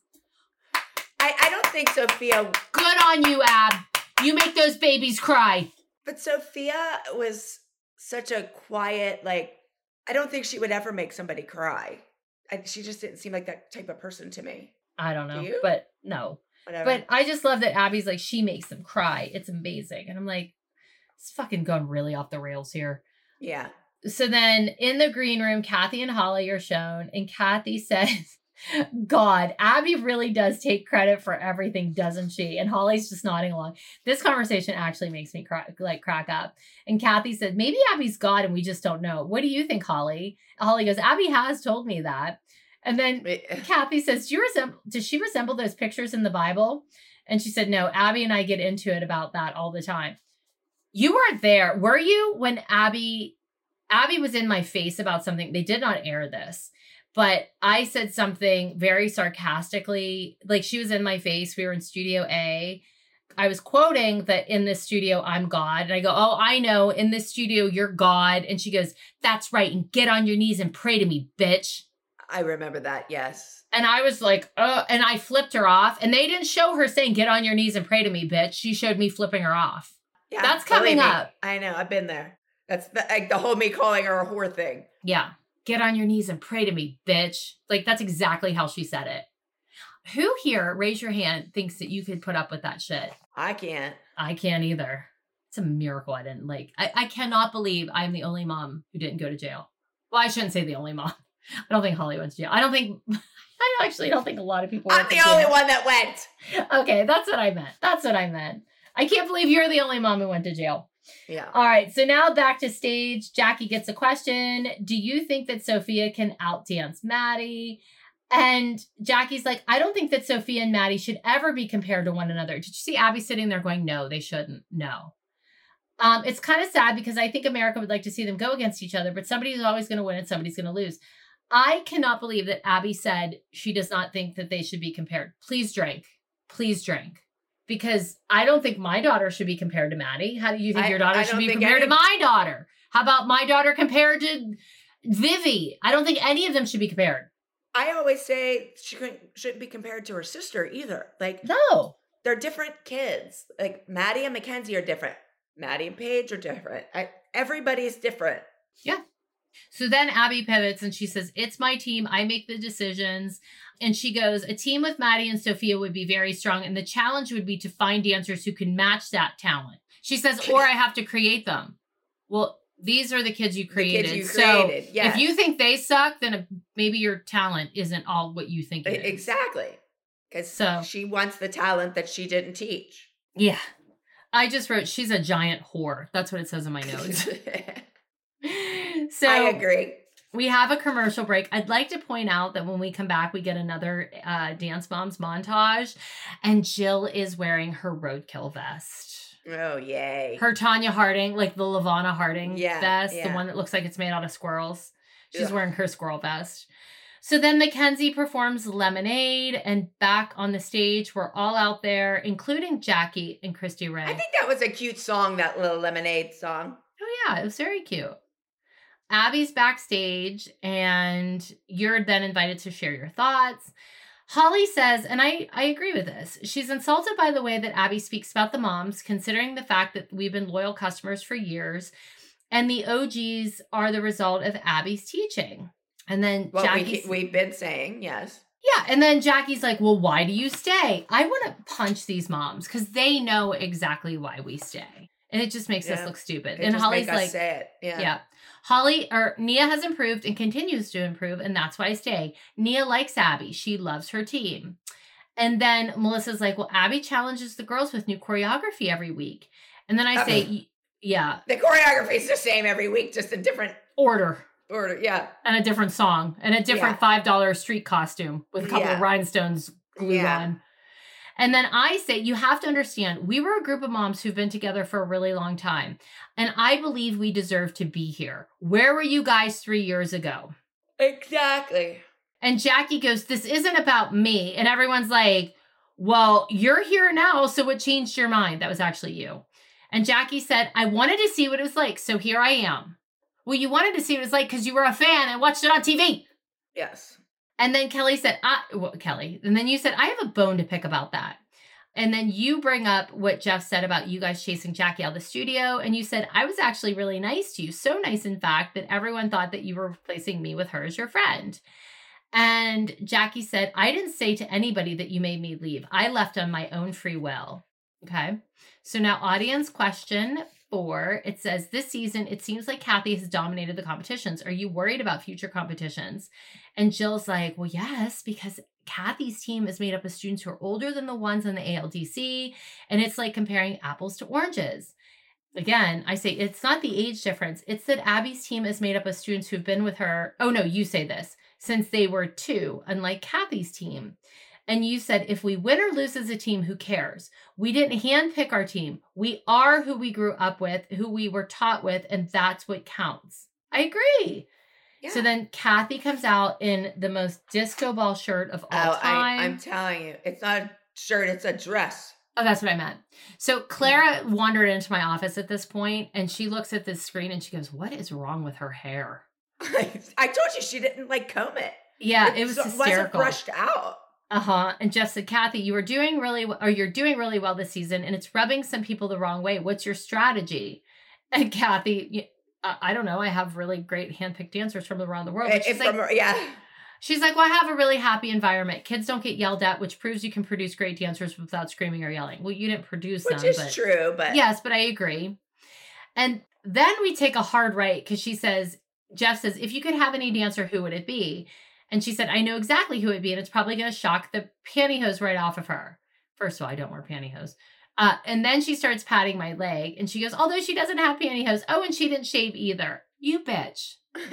I don't think Sophia. Good on you, Ab. You make those babies cry. But Sophia was such a quiet, like, I don't think she would ever make somebody cry. She just didn't seem like that type of person to me. I don't know, Do you? but no. Whatever. But I just love that Abby's like, she makes them cry. It's amazing. And I'm like, it's fucking gone really off the rails here. Yeah. So then in the green room, Kathy and Holly are shown, and Kathy says, "God, Abby really does take credit for everything, doesn't she?" And Holly's just nodding along. This conversation actually makes me crack up. And Kathy said, "Maybe Abby's God and we just don't know. What do you think, Holly?" Holly goes, "Abby has told me that." And then Kathy says, "Does she resemble those pictures in the Bible?" And she said, "No, Abby and I get into it about that all the time." You weren't there, were you, when Abby was in my face about something? They did not air this, but I said something very sarcastically, like she was in my face. We were in Studio A. I was quoting that in this studio, I'm God. And I go, "Oh, I know. In this studio, you're God." And she goes, "That's right. And get on your knees and pray to me, bitch." I remember that, yes. And I was like, and I flipped her off. And they didn't show her saying, "Get on your knees and pray to me, bitch." She showed me flipping her off. Yeah, That's believe coming me. up. I know. I've been there. That's like the whole me calling her a whore thing. Yeah. "Get on your knees and pray to me, bitch." Like, that's exactly how she said it. Who here, raise your hand, thinks that you could put up with that shit? I can't. I can't either. It's a miracle I didn't I cannot believe I'm the only mom who didn't go to jail. Well, I shouldn't say the only mom. I don't think Holly went to jail. I actually don't think a lot of people I'm went to the jail. only one that went. Okay, that's what I meant. I can't believe you're the only mom who went to jail. Yeah. All right, so now back to stage. Jackie gets a question. "Do you think that Sophia can outdance Maddie?" And Jackie's like, "I don't think that Sophia and Maddie should ever be compared to one another." Did you see Abby sitting there going, "No, they shouldn't. No." It's kind of sad because I think America would like to see them go against each other, but somebody's always going to win and somebody's going to lose. I cannot believe that Abby said she does not think that they should be compared. Please drink. Please drink. Because I don't think my daughter should be compared to Maddie. How do you think your daughter should be compared to my daughter? How about my daughter compared to Vivi? I don't think any of them should be compared. I always say she shouldn't be compared to her sister either. Like, no, they're different kids. Like Maddie and Mackenzie are different. Maddie and Paige are different. Everybody's different. Yeah. So then Abby pivots and she says, it's my team. I make the decisions. And she goes, a team with Maddie and Sophia would be very strong. And the challenge would be to find dancers who can match that talent. She says, or I have to create them. Well, these are the kids you created. Yes. If you think they suck, then maybe your talent isn't all what you think it is. Exactly. Because she wants the talent that she didn't teach. Yeah. I just wrote, she's a giant whore. That's what it says in my notes. So I agree. We have a commercial break. I'd like to point out that when we come back, we get another Dance Moms montage. And Jill is wearing her roadkill vest. Oh, yay. Her Tanya Harding, like the Lavana Harding vest, the one that looks like it's made out of squirrels. She's wearing her squirrel vest. So then Mackenzie performs Lemonade, and back on the stage, we're all out there, including Jackie and Christy Ray. I think that was a cute song, that little Lemonade song. Oh, yeah, it was very cute. Abby's backstage, and you're then invited to share your thoughts. Holly says, and I agree with this, she's insulted by the way that Abby speaks about the moms, considering the fact that we've been loyal customers for years, and the OGs are the result of Abby's teaching. And then we've been saying, yes. Yeah, and then Jackie's like, well, why do you stay? I want to punch these moms because they know exactly why we stay. And it just makes us look stupid. And Holly's like, say it. Yeah. Nia has improved and continues to improve, and that's why I stay. Nia likes Abby. She loves her team. And then Melissa's like, well, Abby challenges the girls with new choreography every week. And then I say, yeah. The choreography is the same every week, just a different order, yeah. And a different song, and a different $5 street costume with a couple of rhinestones glued on. And then I say, you have to understand, we were a group of moms who've been together for a really long time. And I believe we deserve to be here. Where were you guys 3 years ago? Exactly. And Jackie goes, this isn't about me. And everyone's like, well, you're here now, so what changed your mind? That was actually you. And Jackie said, I wanted to see what it was like, so here I am. Well, you wanted to see what it was like because you were a fan and watched it on TV. Yes. And then Kelly said, Kelly. And then you said, I have a bone to pick about that. And then you bring up what Jeff said about you guys chasing Jackie out of the studio. And you said, I was actually really nice to you. So nice, in fact, that everyone thought that you were replacing me with her as your friend. And Jackie said, I didn't say to anybody that you made me leave. I left on my own free will. Okay. So now audience question 4, it says, this season, it seems like Kathy has dominated the competitions. Are you worried about future competitions? And Jill's like, well, yes, because Kathy's team is made up of students who are older than the ones on the ALDC. And it's like comparing apples to oranges. Again, I say it's not the age difference. It's that Abby's team is made up of students who've been with her. Oh, no, you say this, since they were 2, unlike Kathy's team. And you said, if we win or lose as a team, who cares? We didn't handpick our team. We are who we grew up with, who we were taught with, and that's what counts. I agree. Yeah. So then Kathy comes out in the most disco ball shirt of all time. I'm telling you, it's not a shirt, it's a dress. Oh, that's what I meant. So Clara wandered into my office at this point, and she looks at this screen and she goes, what is wrong with her hair? I told you she didn't comb it. Yeah, it was hysterical. It wasn't brushed out. And Jeff said, Kathy, you're doing really well this season, and it's rubbing some people the wrong way. What's your strategy? And Kathy, I don't know. I have really great handpicked dancers from around the world. She's like, well, I have a really happy environment. Kids don't get yelled at, which proves you can produce great dancers without screaming or yelling. Well, you didn't produce them. Which is true, but... Yes, but I agree. And then we take a hard right because Jeff says, if you could have any dancer, who would it be? And she said, I know exactly who it would be, and it's probably going to shock the pantyhose right off of her. First of all, I don't wear pantyhose. And then she starts patting my leg, and she goes, although she doesn't have pantyhose. Oh, and she didn't shave either. You bitch.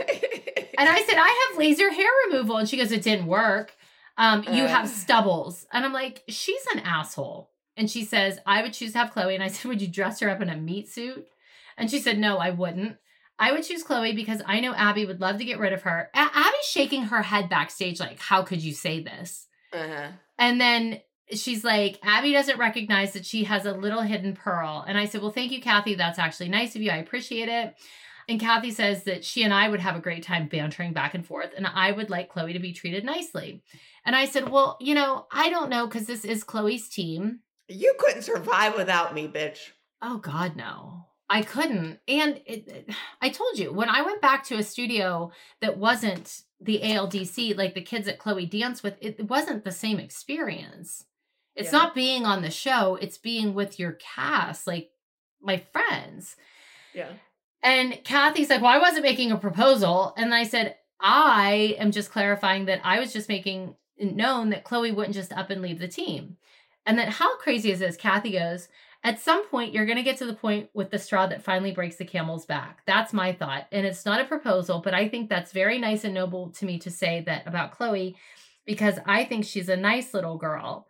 And I said, I have laser hair removal. And she goes, it didn't work. You have stubbles. And I'm like, she's an asshole. And she says, I would choose to have Chloe. And I said, would you dress her up in a meat suit? And she said, no, I wouldn't. I would choose Chloe because I know Abby would love to get rid of her. Abby's shaking her head backstage like, how could you say this? Uh-huh. And then she's like, Abby doesn't recognize that she has a little hidden pearl. And I said, well, thank you, Kathy. That's actually nice of you. I appreciate it. And Kathy says that she and I would have a great time bantering back and forth, and I would like Chloe to be treated nicely. And I said, well, you know, I don't know, because this is Chloe's team. You couldn't survive without me, bitch. Oh, God, no. I couldn't. And I told you, when I went back to a studio that wasn't the ALDC, like the kids that Chloe danced with, it wasn't the same experience. It's not being on the show. It's being with your cast, like my friends. Yeah. And Kathy's like, well, I wasn't making a proposal. And I said, I am just clarifying that I was just making it known that Chloe wouldn't just up and leave the team. And then how crazy is this? Kathy goes, at some point, you're going to get to the point with the straw that finally breaks the camel's back. That's my thought. And it's not a proposal, but I think that's very nice and noble to me to say that about Chloe, because I think she's a nice little girl.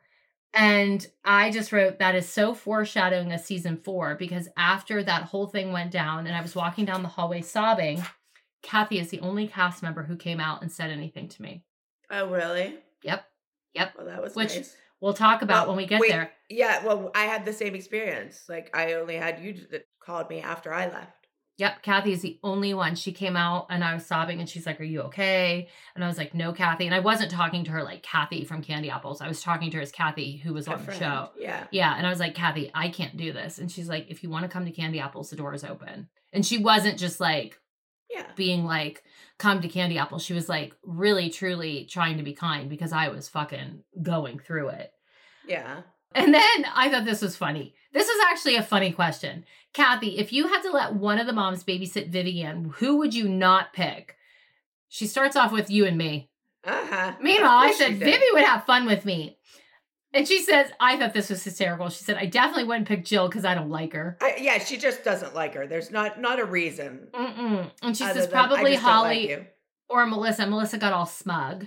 And I just wrote, that is so foreshadowing a season 4, because after that whole thing went down and I was walking down the hallway sobbing, Kathy is the only cast member who came out and said anything to me. Oh, really? Yep. Well, that was Which nice. We'll talk about when we get there. Yeah, well, I had the same experience. Like, I only had you that called me after I left. Yep, Kathy is the only one. She came out and I was sobbing and she's like, are you okay? And I was like, no, Kathy. And I wasn't talking to her like Kathy from Candy Apples. I was talking to her as Kathy, who was on the show. Yeah. Yeah. And I was like, Kathy, I can't do this. And she's like, if you want to come to Candy Apples, the door is open. And she wasn't just like, being like, come to Candy Apples. She was like really, truly trying to be kind, because I was fucking going through it. Yeah. And then I thought this was funny. This is actually a funny question. Kathy, if you had to let one of the moms babysit Vivian, who would you not pick? She starts off with you and me. Meanwhile, I said, Vivi would have fun with me. And she says, I thought this was hysterical. She said, I definitely wouldn't pick Jill because I don't like her. Yeah, she just doesn't like her. There's not a reason. And she says, probably Holly or Melissa. Melissa got all smug.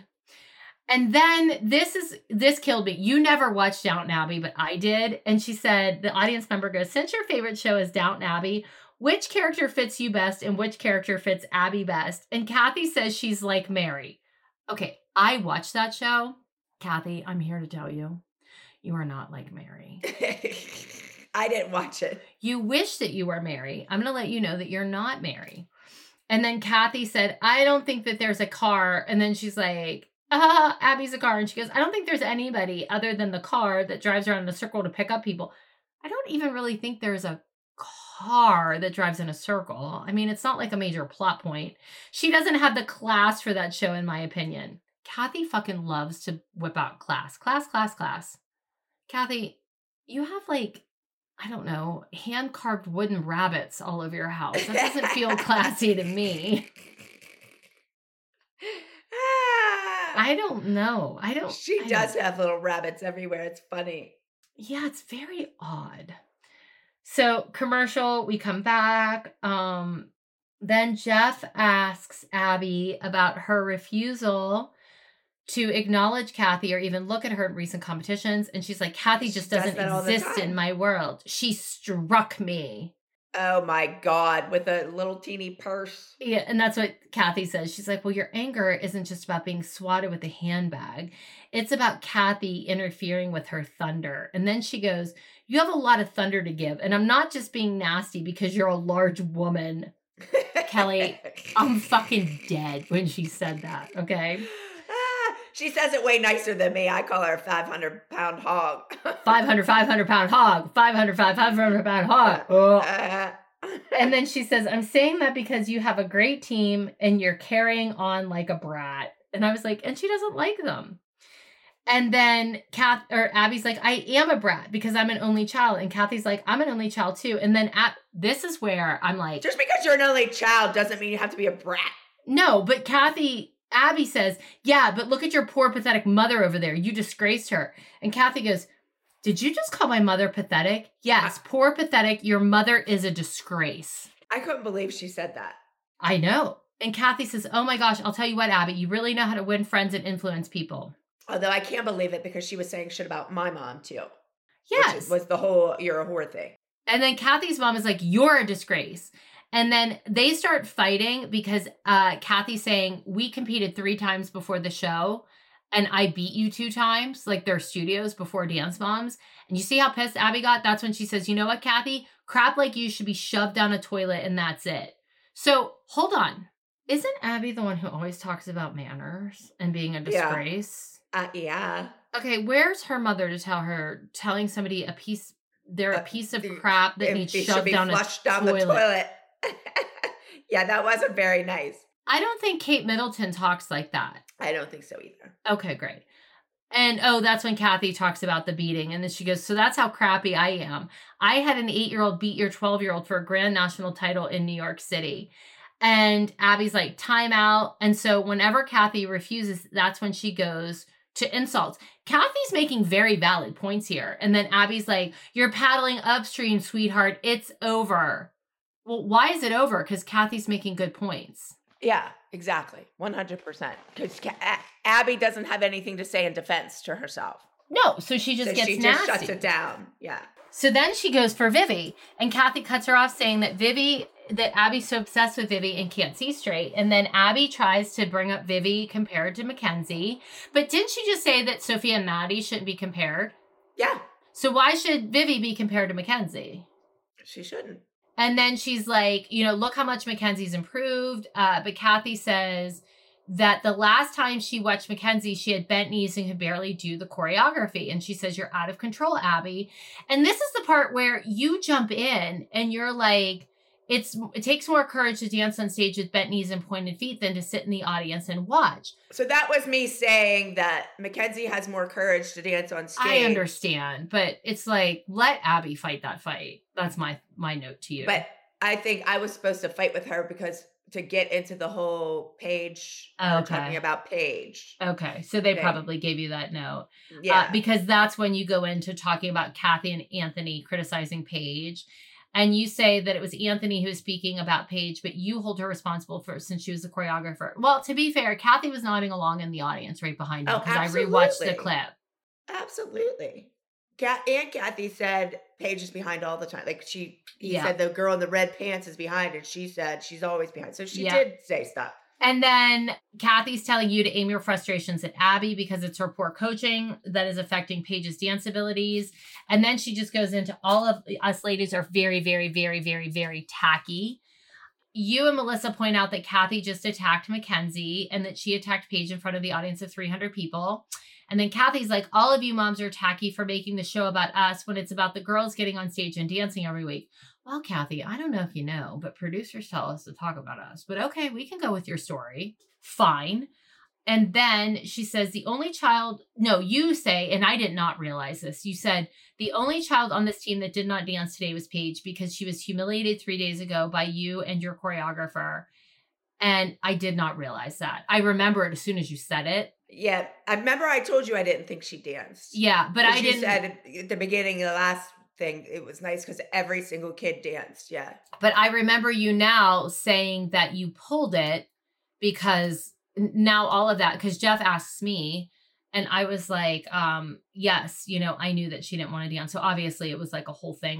And then this killed me. You never watched Downton Abbey, but I did. And she said, the audience member goes, since your favorite show is Downton Abbey, which character fits you best and which character fits Abby best? And Kathy says she's like Mary. Okay, I watched that show. Kathy, I'm here to tell you, you are not like Mary. I didn't watch it. You wish that you were Mary. I'm going to let you know that you're not Mary. And then Kathy said, I don't think that there's a car. And then she's like, Abby's a car. And she goes, I don't think there's anybody other than the car that drives around in a circle to pick up people. I don't even really think there's a car that drives in a circle. I mean, it's not like a major plot point. She doesn't have the class for that show, in my opinion. Kathy fucking loves to whip out class. Kathy, you have like, I don't know, hand-carved wooden rabbits all over your house. That doesn't feel classy to me. I don't know. She does have little rabbits everywhere. It's funny. Yeah, it's very odd. So commercial, we come back. Then Jeff asks Abby about her refusal to acknowledge Kathy or even look at her in recent competitions. And she's like, Kathy just doesn't exist in my world. She struck me. Oh my God, with a little teeny purse. Yeah, and that's what Kathy says. She's like, well, your anger isn't just about being swatted with a handbag. It's about Kathy interfering with her thunder. And then she goes, you have a lot of thunder to give. And I'm not just being nasty because you're a large woman. Kelly, I'm fucking dead when she said that, okay? She says it way nicer than me. I call her a 500-pound hog. 500-pound hog. 500-pound hog. Oh. And then she says, I'm saying that because you have a great team and you're carrying on like a brat. And I was like, and she doesn't like them. And then Abby's like, I am a brat because I'm an only child. And Kathy's like, I'm an only child too. And then this is where I'm like, just because you're an only child doesn't mean you have to be a brat. No, but Abby says, yeah, but look at your poor, pathetic mother over there. You disgraced her. And Kathy goes, did you just call my mother pathetic? Yes, poor, pathetic. Your mother is a disgrace. I couldn't believe she said that. I know. And Kathy says, oh my gosh, I'll tell you what, Abby, you really know how to win friends and influence people. Although I can't believe it because she was saying shit about my mom too. Yes. Which was the whole you're a whore thing. And then Kathy's mom is like, you're a disgrace. And then they start fighting because Kathy's saying, we competed 3 times before the show and I beat you 2 times, like their studios before Dance Moms. And you see how pissed Abby got? That's when she says, you know what, Kathy? Crap like you should be shoved down a toilet and that's it. So hold on. Isn't Abby the one who always talks about manners and being a disgrace? Yeah. Okay, where's her mother to tell her, telling somebody a piece of crap that needs shoved down the toilet? Yeah, that wasn't very nice. I don't think Kate Middleton talks like that. I don't think so either. Okay, great. And that's when Kathy talks about the beating. And then she goes, so that's how crappy I am. I had an 8-year-old beat your 12-year-old for a grand national title in New York City. And Abby's like, time out. And so whenever Kathy refuses, that's when she goes to insults. Kathy's making very valid points here. And then Abby's like, you're paddling upstream, sweetheart. It's over. Well, why is it over? Because Kathy's making good points. Yeah, exactly. 100%. Because Abby doesn't have anything to say in defense to herself. No, so she just gets nasty. She just shuts it down. Yeah. So then she goes for Vivi. And Kathy cuts her off saying that Abby's so obsessed with Vivi and can't see straight. And then Abby tries to bring up Vivi compared to Mackenzie. But didn't she just say that Sophia and Maddie shouldn't be compared? Yeah. So why should Vivi be compared to Mackenzie? She shouldn't. And then she's like, look how much Mackenzie's improved. But Kathy says that the last time she watched Mackenzie, she had bent knees and could barely do the choreography. And she says, you're out of control, Abby. And this is the part where you jump in and you're like, it takes more courage to dance on stage with bent knees and pointed feet than to sit in the audience and watch. So that was me saying that Mackenzie has more courage to dance on stage. I understand, but it's like, let Abby fight that fight. That's my note to you. But I think I was supposed to fight with her because to get into the whole Paige, talking about Paige. Okay, so they probably gave you that note. Yeah. Because that's when you go into talking about Kathy and Anthony criticizing Paige. And you say that it was Anthony who was speaking about Paige, but you hold her responsible for since she was the choreographer. Well, to be fair, Kathy was nodding along in the audience right behind you because I rewatched the clip. Absolutely. And Kathy said Paige is behind all the time. Like he said the girl in the red pants is behind, and she said she's always behind. So she did say stuff. And then Kathy's telling you to aim your frustrations at Abby because it's her poor coaching that is affecting Paige's dance abilities. And then she just goes into all of us ladies are very, very, very, very, very tacky. You and Melissa point out that Kathy just attacked Mackenzie and that she attacked Paige in front of the audience of 300 people. And then Kathy's like, all of you moms are tacky for making the show about us when it's about the girls getting on stage and dancing every week. Well, Kathy, I don't know if you know, but producers tell us to talk about us. But okay, we can go with your story. Fine. And then she says you say, and I did not realize this, you said the only child on this team that did not dance today was Paige because she was humiliated 3 days ago by you and your choreographer. And I did not realize that. I remember it as soon as you said it. Yeah. I remember I told you I didn't think she danced. Yeah, but I didn't. You said at the beginning of the last thing, it was nice because every single kid danced. Yeah. But I remember you now saying that you pulled it because now all of that, because Jeff asks me and I was like, yes, I knew that she didn't want to dance. So obviously it was like a whole thing.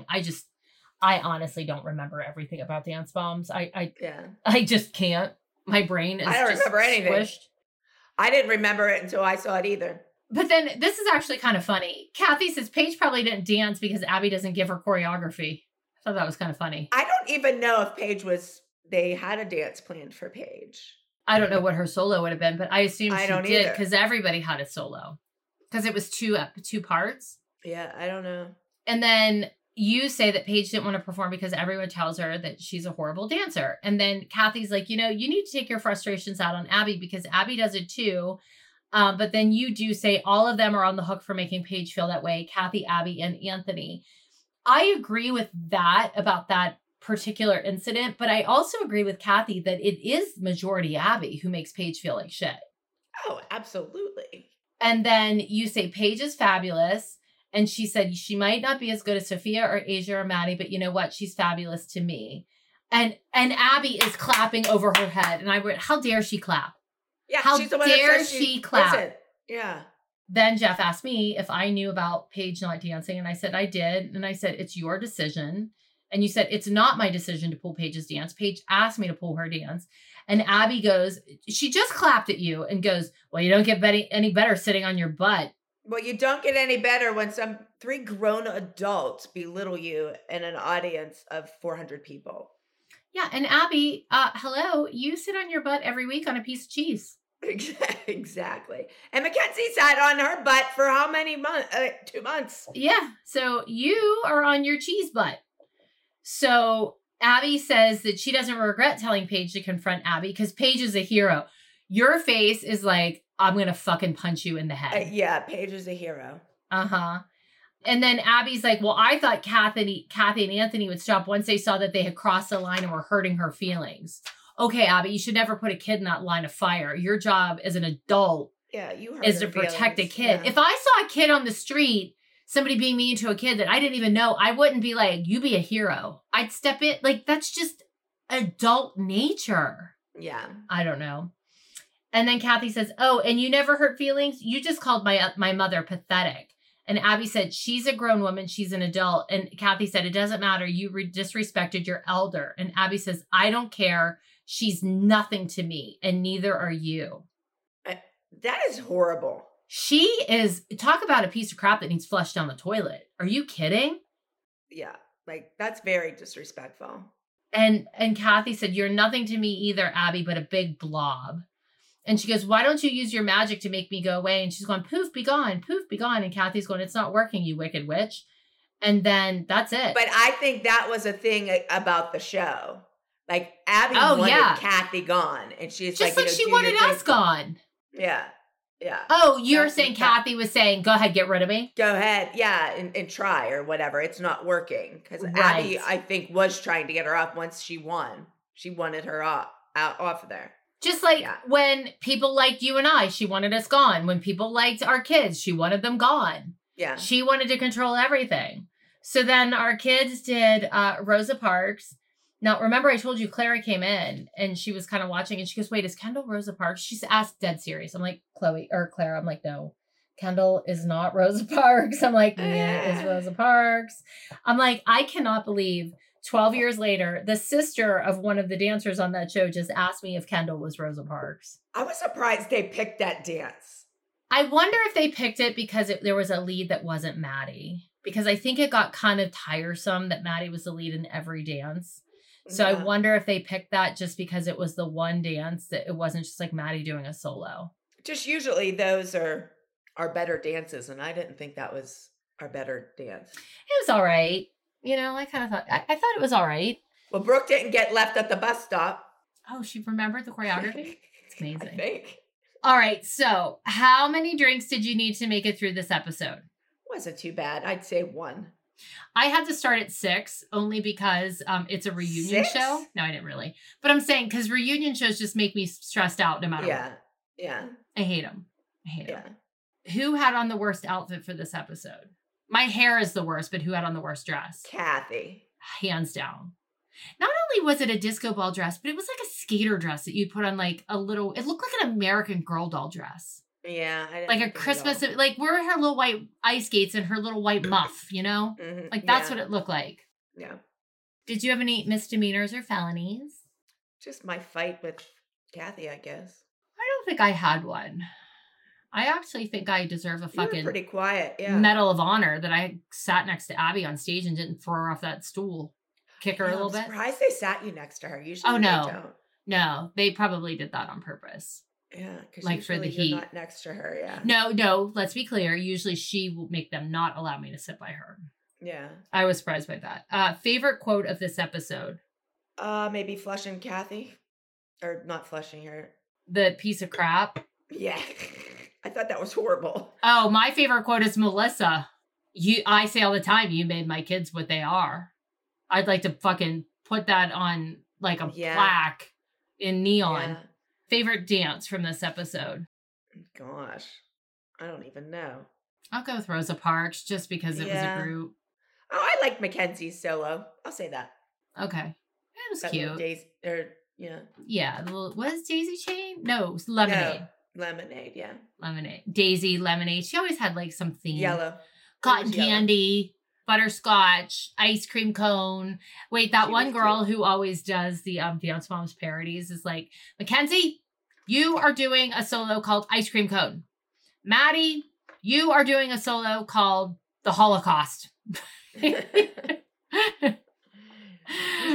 I honestly don't remember everything about Dance Bombs. I just can't. My brain is I don't remember anything. Squished. I didn't remember it until I saw it either. But then this is actually kind of funny. Kathy says Paige probably didn't dance because Abby doesn't give her choreography. I thought that was kind of funny. I don't even know if they had a dance planned for Paige. I don't know what her solo would have been, but I assume she did because everybody had a solo. Because it was two parts. Yeah, I don't know. And then you say that Paige didn't want to perform because everyone tells her that she's a horrible dancer. And then Kathy's like, you need to take your frustrations out on Abby because Abby does it too. But then you do say all of them are on the hook for making Paige feel that way. Kathy, Abby, and Anthony. I agree with that about that particular incident, but I also agree with Kathy that it is majority Abby who makes Paige feel like shit. Oh, absolutely. And then you say Paige is fabulous. And she said she might not be as good as Sophia or Asia or Maddie, but you know what? She's fabulous to me. And Abby is clapping over her head. And I went, how dare she clap? Yeah, how she's the one dare that says she clap? Listen. Yeah. Then Jeff asked me if I knew about Paige not dancing. And I said, I did. And I said, it's your decision. And you said, it's not my decision to pull Paige's dance. Paige asked me to pull her dance. And Abby goes, she just clapped at you and goes, well, you don't get any better sitting on your butt. Well, you don't get any better when some 3 grown adults belittle you in an audience of 400 people. Yeah, and Abby, hello, you sit on your butt every week on a piece of cheese. Exactly. And Mackenzie sat on her butt for how many months? 2 months. Yeah, so you are on your cheese butt. So Abby says that she doesn't regret telling Paige to confront Abby because Paige is a hero. Your face is like, I'm going to fucking punch you in the head. Yeah, Paige is a hero. Uh-huh. And then Abby's like, well, I thought Kathy and Anthony would stop once they saw that they had crossed the line and were hurting her feelings. Okay, Abby, you should never put a kid in that line of fire. Your job as an adult is to protect a kid. Yeah. If I saw a kid on the street, somebody being mean to a kid that I didn't even know, I wouldn't be like, you be a hero. I'd step in. Like, that's just adult nature. Yeah. I don't know. And then Kathy says, oh, and you never hurt feelings? You just called my mother pathetic. And Abby said, she's a grown woman. She's an adult. And Kathy said, it doesn't matter. You disrespected your elder. And Abby says, I don't care. She's nothing to me. And neither are you. That is horrible. She is, talk about a piece of crap that needs flushed down the toilet. Are you kidding? Yeah. Like, that's very disrespectful. And Kathy said, you're nothing to me either, Abby, but a big blob. And she goes, why don't you use your magic to make me go away? And she's going, poof, be gone, poof, be gone. And Kathy's going, it's not working, you wicked witch. And then that's it. But I think that was a thing about the show. Like, Abby wanted Kathy gone. And she's just like she wanted us gone. Yeah. Yeah. Oh, you're saying Kathy was saying, go ahead, get rid of me? Go ahead. Yeah. And try or whatever. It's not working. Because Abby, I think, was trying to get her off once she won. She wanted her off of there. Just like when people liked you and I, she wanted us gone. When people liked our kids, she wanted them gone. Yeah. She wanted to control everything. So then our kids did Rosa Parks. Now, remember I told you Clara came in and she was kind of watching and she goes, wait, is Kendall Rosa Parks? She's asked dead serious. I'm like, Clara, I'm like, no, Kendall is not Rosa Parks. I'm like, Mia is Rosa Parks. I'm like, I cannot believe 12 years later, the sister of one of the dancers on that show just asked me if Kendall was Rosa Parks. I was surprised they picked that dance. I wonder if they picked it because there was a lead that wasn't Maddie. Because I think it got kind of tiresome that Maddie was the lead in every dance. So I wonder if they picked that just because it was the one dance that it wasn't just like Maddie doing a solo. Just usually those are better dances. And I didn't think that was our better dance. It was all right. You know, I kind of thought, I thought it was all right. Well, Brooke didn't get left at the bus stop. Oh, she remembered the choreography? It's amazing. I think. All right. So how many drinks did you need to make it through this episode? Wasn't too bad. I'd say 1. I had to start at 6 only because it's a reunion 6? show. No, I didn't really. But I'm saying because reunion shows just make me stressed out no matter what. Yeah. I hate them. Who had on the worst outfit for this episode? My hair is the worst, but who had on the worst dress? Kathy. Hands down. Not only was it a disco ball dress, but it was like a skater dress that you'd put on like a little, it looked like an American Girl doll dress. Yeah. I didn't like a Christmas, like where her little white ice skates and her little white muff, you know? Mm-hmm. Like that's what it looked like. Yeah. Did you have any misdemeanors or felonies? Just my fight with Kathy, I guess. I don't think I had one. I actually think I deserve a fucking pretty quiet, Medal of Honor that I sat next to Abby on stage and didn't throw her off that stool. Kick her a little bit. I'm surprised they sat you next to her. Usually they don't. No, they probably did that on purpose. Yeah, because like for the heat. You're not next to her, yeah. No, let's be clear. Usually she will make them not allow me to sit by her. Yeah. I was surprised by that. Favorite quote of this episode? Maybe flushing Kathy. Or not flushing her. The piece of crap? Yeah. I thought that was horrible. Oh, my favorite quote is Melissa. I say all the time, you made my kids what they are. I'd like to fucking put that on like a plaque in neon. Yeah. Favorite dance from this episode? Gosh, I don't even know. I'll go with Rosa Parks just because it was a group. Oh, I like Mackenzie's solo. I'll say that. Okay. It was cute. Yeah. What is Daisy Chain? No, it was Lemonade. No, Lemonade, yeah. Lemonade. Daisy, Lemonade. She always had like some theme. Yellow. Cotton candy, butterscotch, ice cream cone. Wait, that one girl who always does the Dance Moms parodies is like, Mackenzie, you are doing a solo called Ice Cream Cone. Maddie, you are doing a solo called The Holocaust.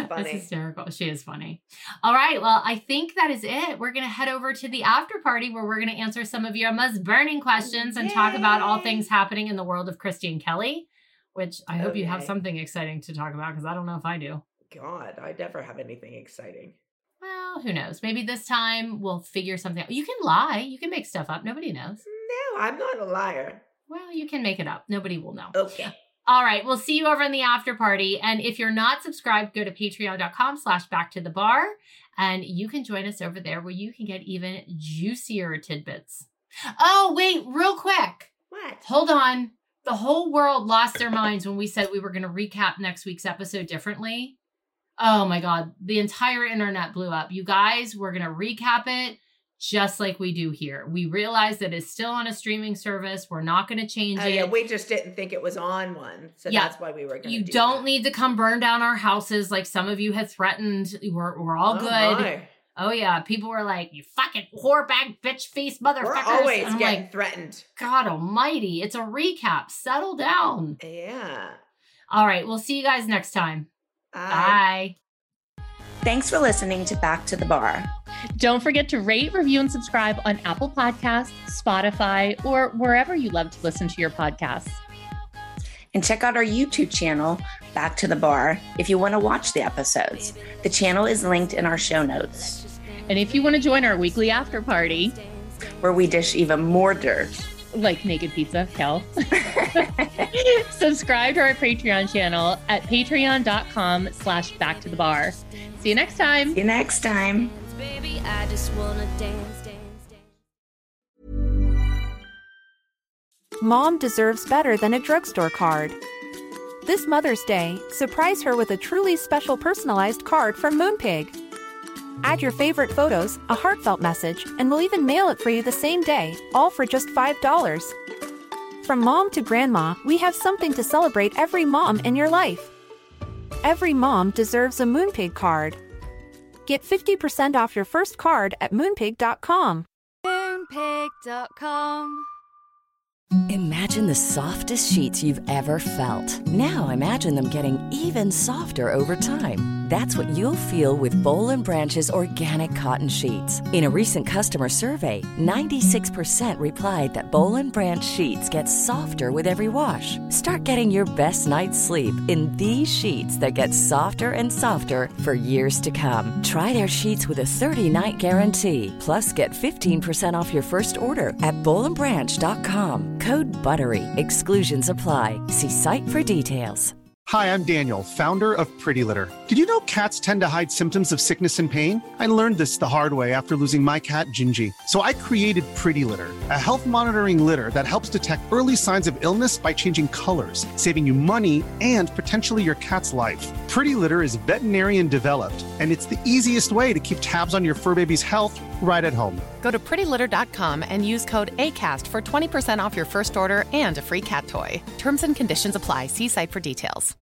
funny. That's hysterical. She is funny. All right. Well, I think that is it. We're going to head over to the after party where we're going to answer some of your most burning questions and talk about all things happening in the world of Christy and Kelly, which I hope you have something exciting to talk about because I don't know if I do. God, I never have anything exciting. Well, who knows? Maybe this time we'll figure something out. You can lie. You can make stuff up. Nobody knows. No, I'm not a liar. Well, you can make it up. Nobody will know. Okay. All right. We'll see you over in the after party. And if you're not subscribed, go to patreon.com/backtothebar. And you can join us over there where you can get even juicier tidbits. Oh, wait, real quick. What? Hold on. The whole world lost their minds when we said we were going to recap next week's episode differently. Oh my God. The entire internet blew up. You guys, we're going to recap it just like we do here. We realize that it's still on a streaming service. We're not going to change it. Yeah, we just didn't think it was on one. So that's why we were going to do You don't need to come burn down our houses like some of you had threatened. We're all good. My. Oh, yeah. People were like, you fucking whorebag, bitch face motherfuckers. We're always getting threatened. God almighty. It's a recap. Settle down. Yeah. All right. We'll see you guys next time. Bye. Thanks for listening to Back to the Bar. Don't forget to rate, review, and subscribe on Apple Podcasts, Spotify, or wherever you love to listen to your podcasts. And check out our YouTube channel, Back to the Bar, if you want to watch the episodes. The channel is linked in our show notes. And if you want to join our weekly after party, where we dish even more dirt, like naked pizza, Kel, subscribe to our Patreon channel at patreon.com/backtothebar. See you next time. See you next time. Baby, I just wanna dance. Mom deserves better than a drugstore card. This Mother's Day, surprise her with a truly special personalized card from Moonpig. Add your favorite photos, a heartfelt message, and we'll even mail it for you the same day, all for just $5. From mom to grandma, we have something to celebrate every mom in your life. Every mom deserves a Moonpig card. Get 50% off your first card at moonpig.com. Moonpig.com. Imagine the softest sheets you've ever felt. Now imagine them getting even softer over time. That's what you'll feel with Boll & Branch's organic cotton sheets. In a recent customer survey, 96% replied that Boll & Branch sheets get softer with every wash. Start getting your best night's sleep in these sheets that get softer and softer for years to come. Try their sheets with a 30-night guarantee. Plus, get 15% off your first order at bollandbranch.com. Code BUTTERY. Exclusions apply. See site for details. Hi, I'm Daniel, founder of Pretty Litter. Did you know cats tend to hide symptoms of sickness and pain? I learned this the hard way after losing my cat, Gingy. So I created Pretty Litter, a health monitoring litter that helps detect early signs of illness by changing colors, saving you money and potentially your cat's life. Pretty Litter is veterinarian developed, and it's the easiest way to keep tabs on your fur baby's health right at home. Go to prettylitter.com and use code ACAST for 20% off your first order and a free cat toy. Terms and conditions apply. See site for details.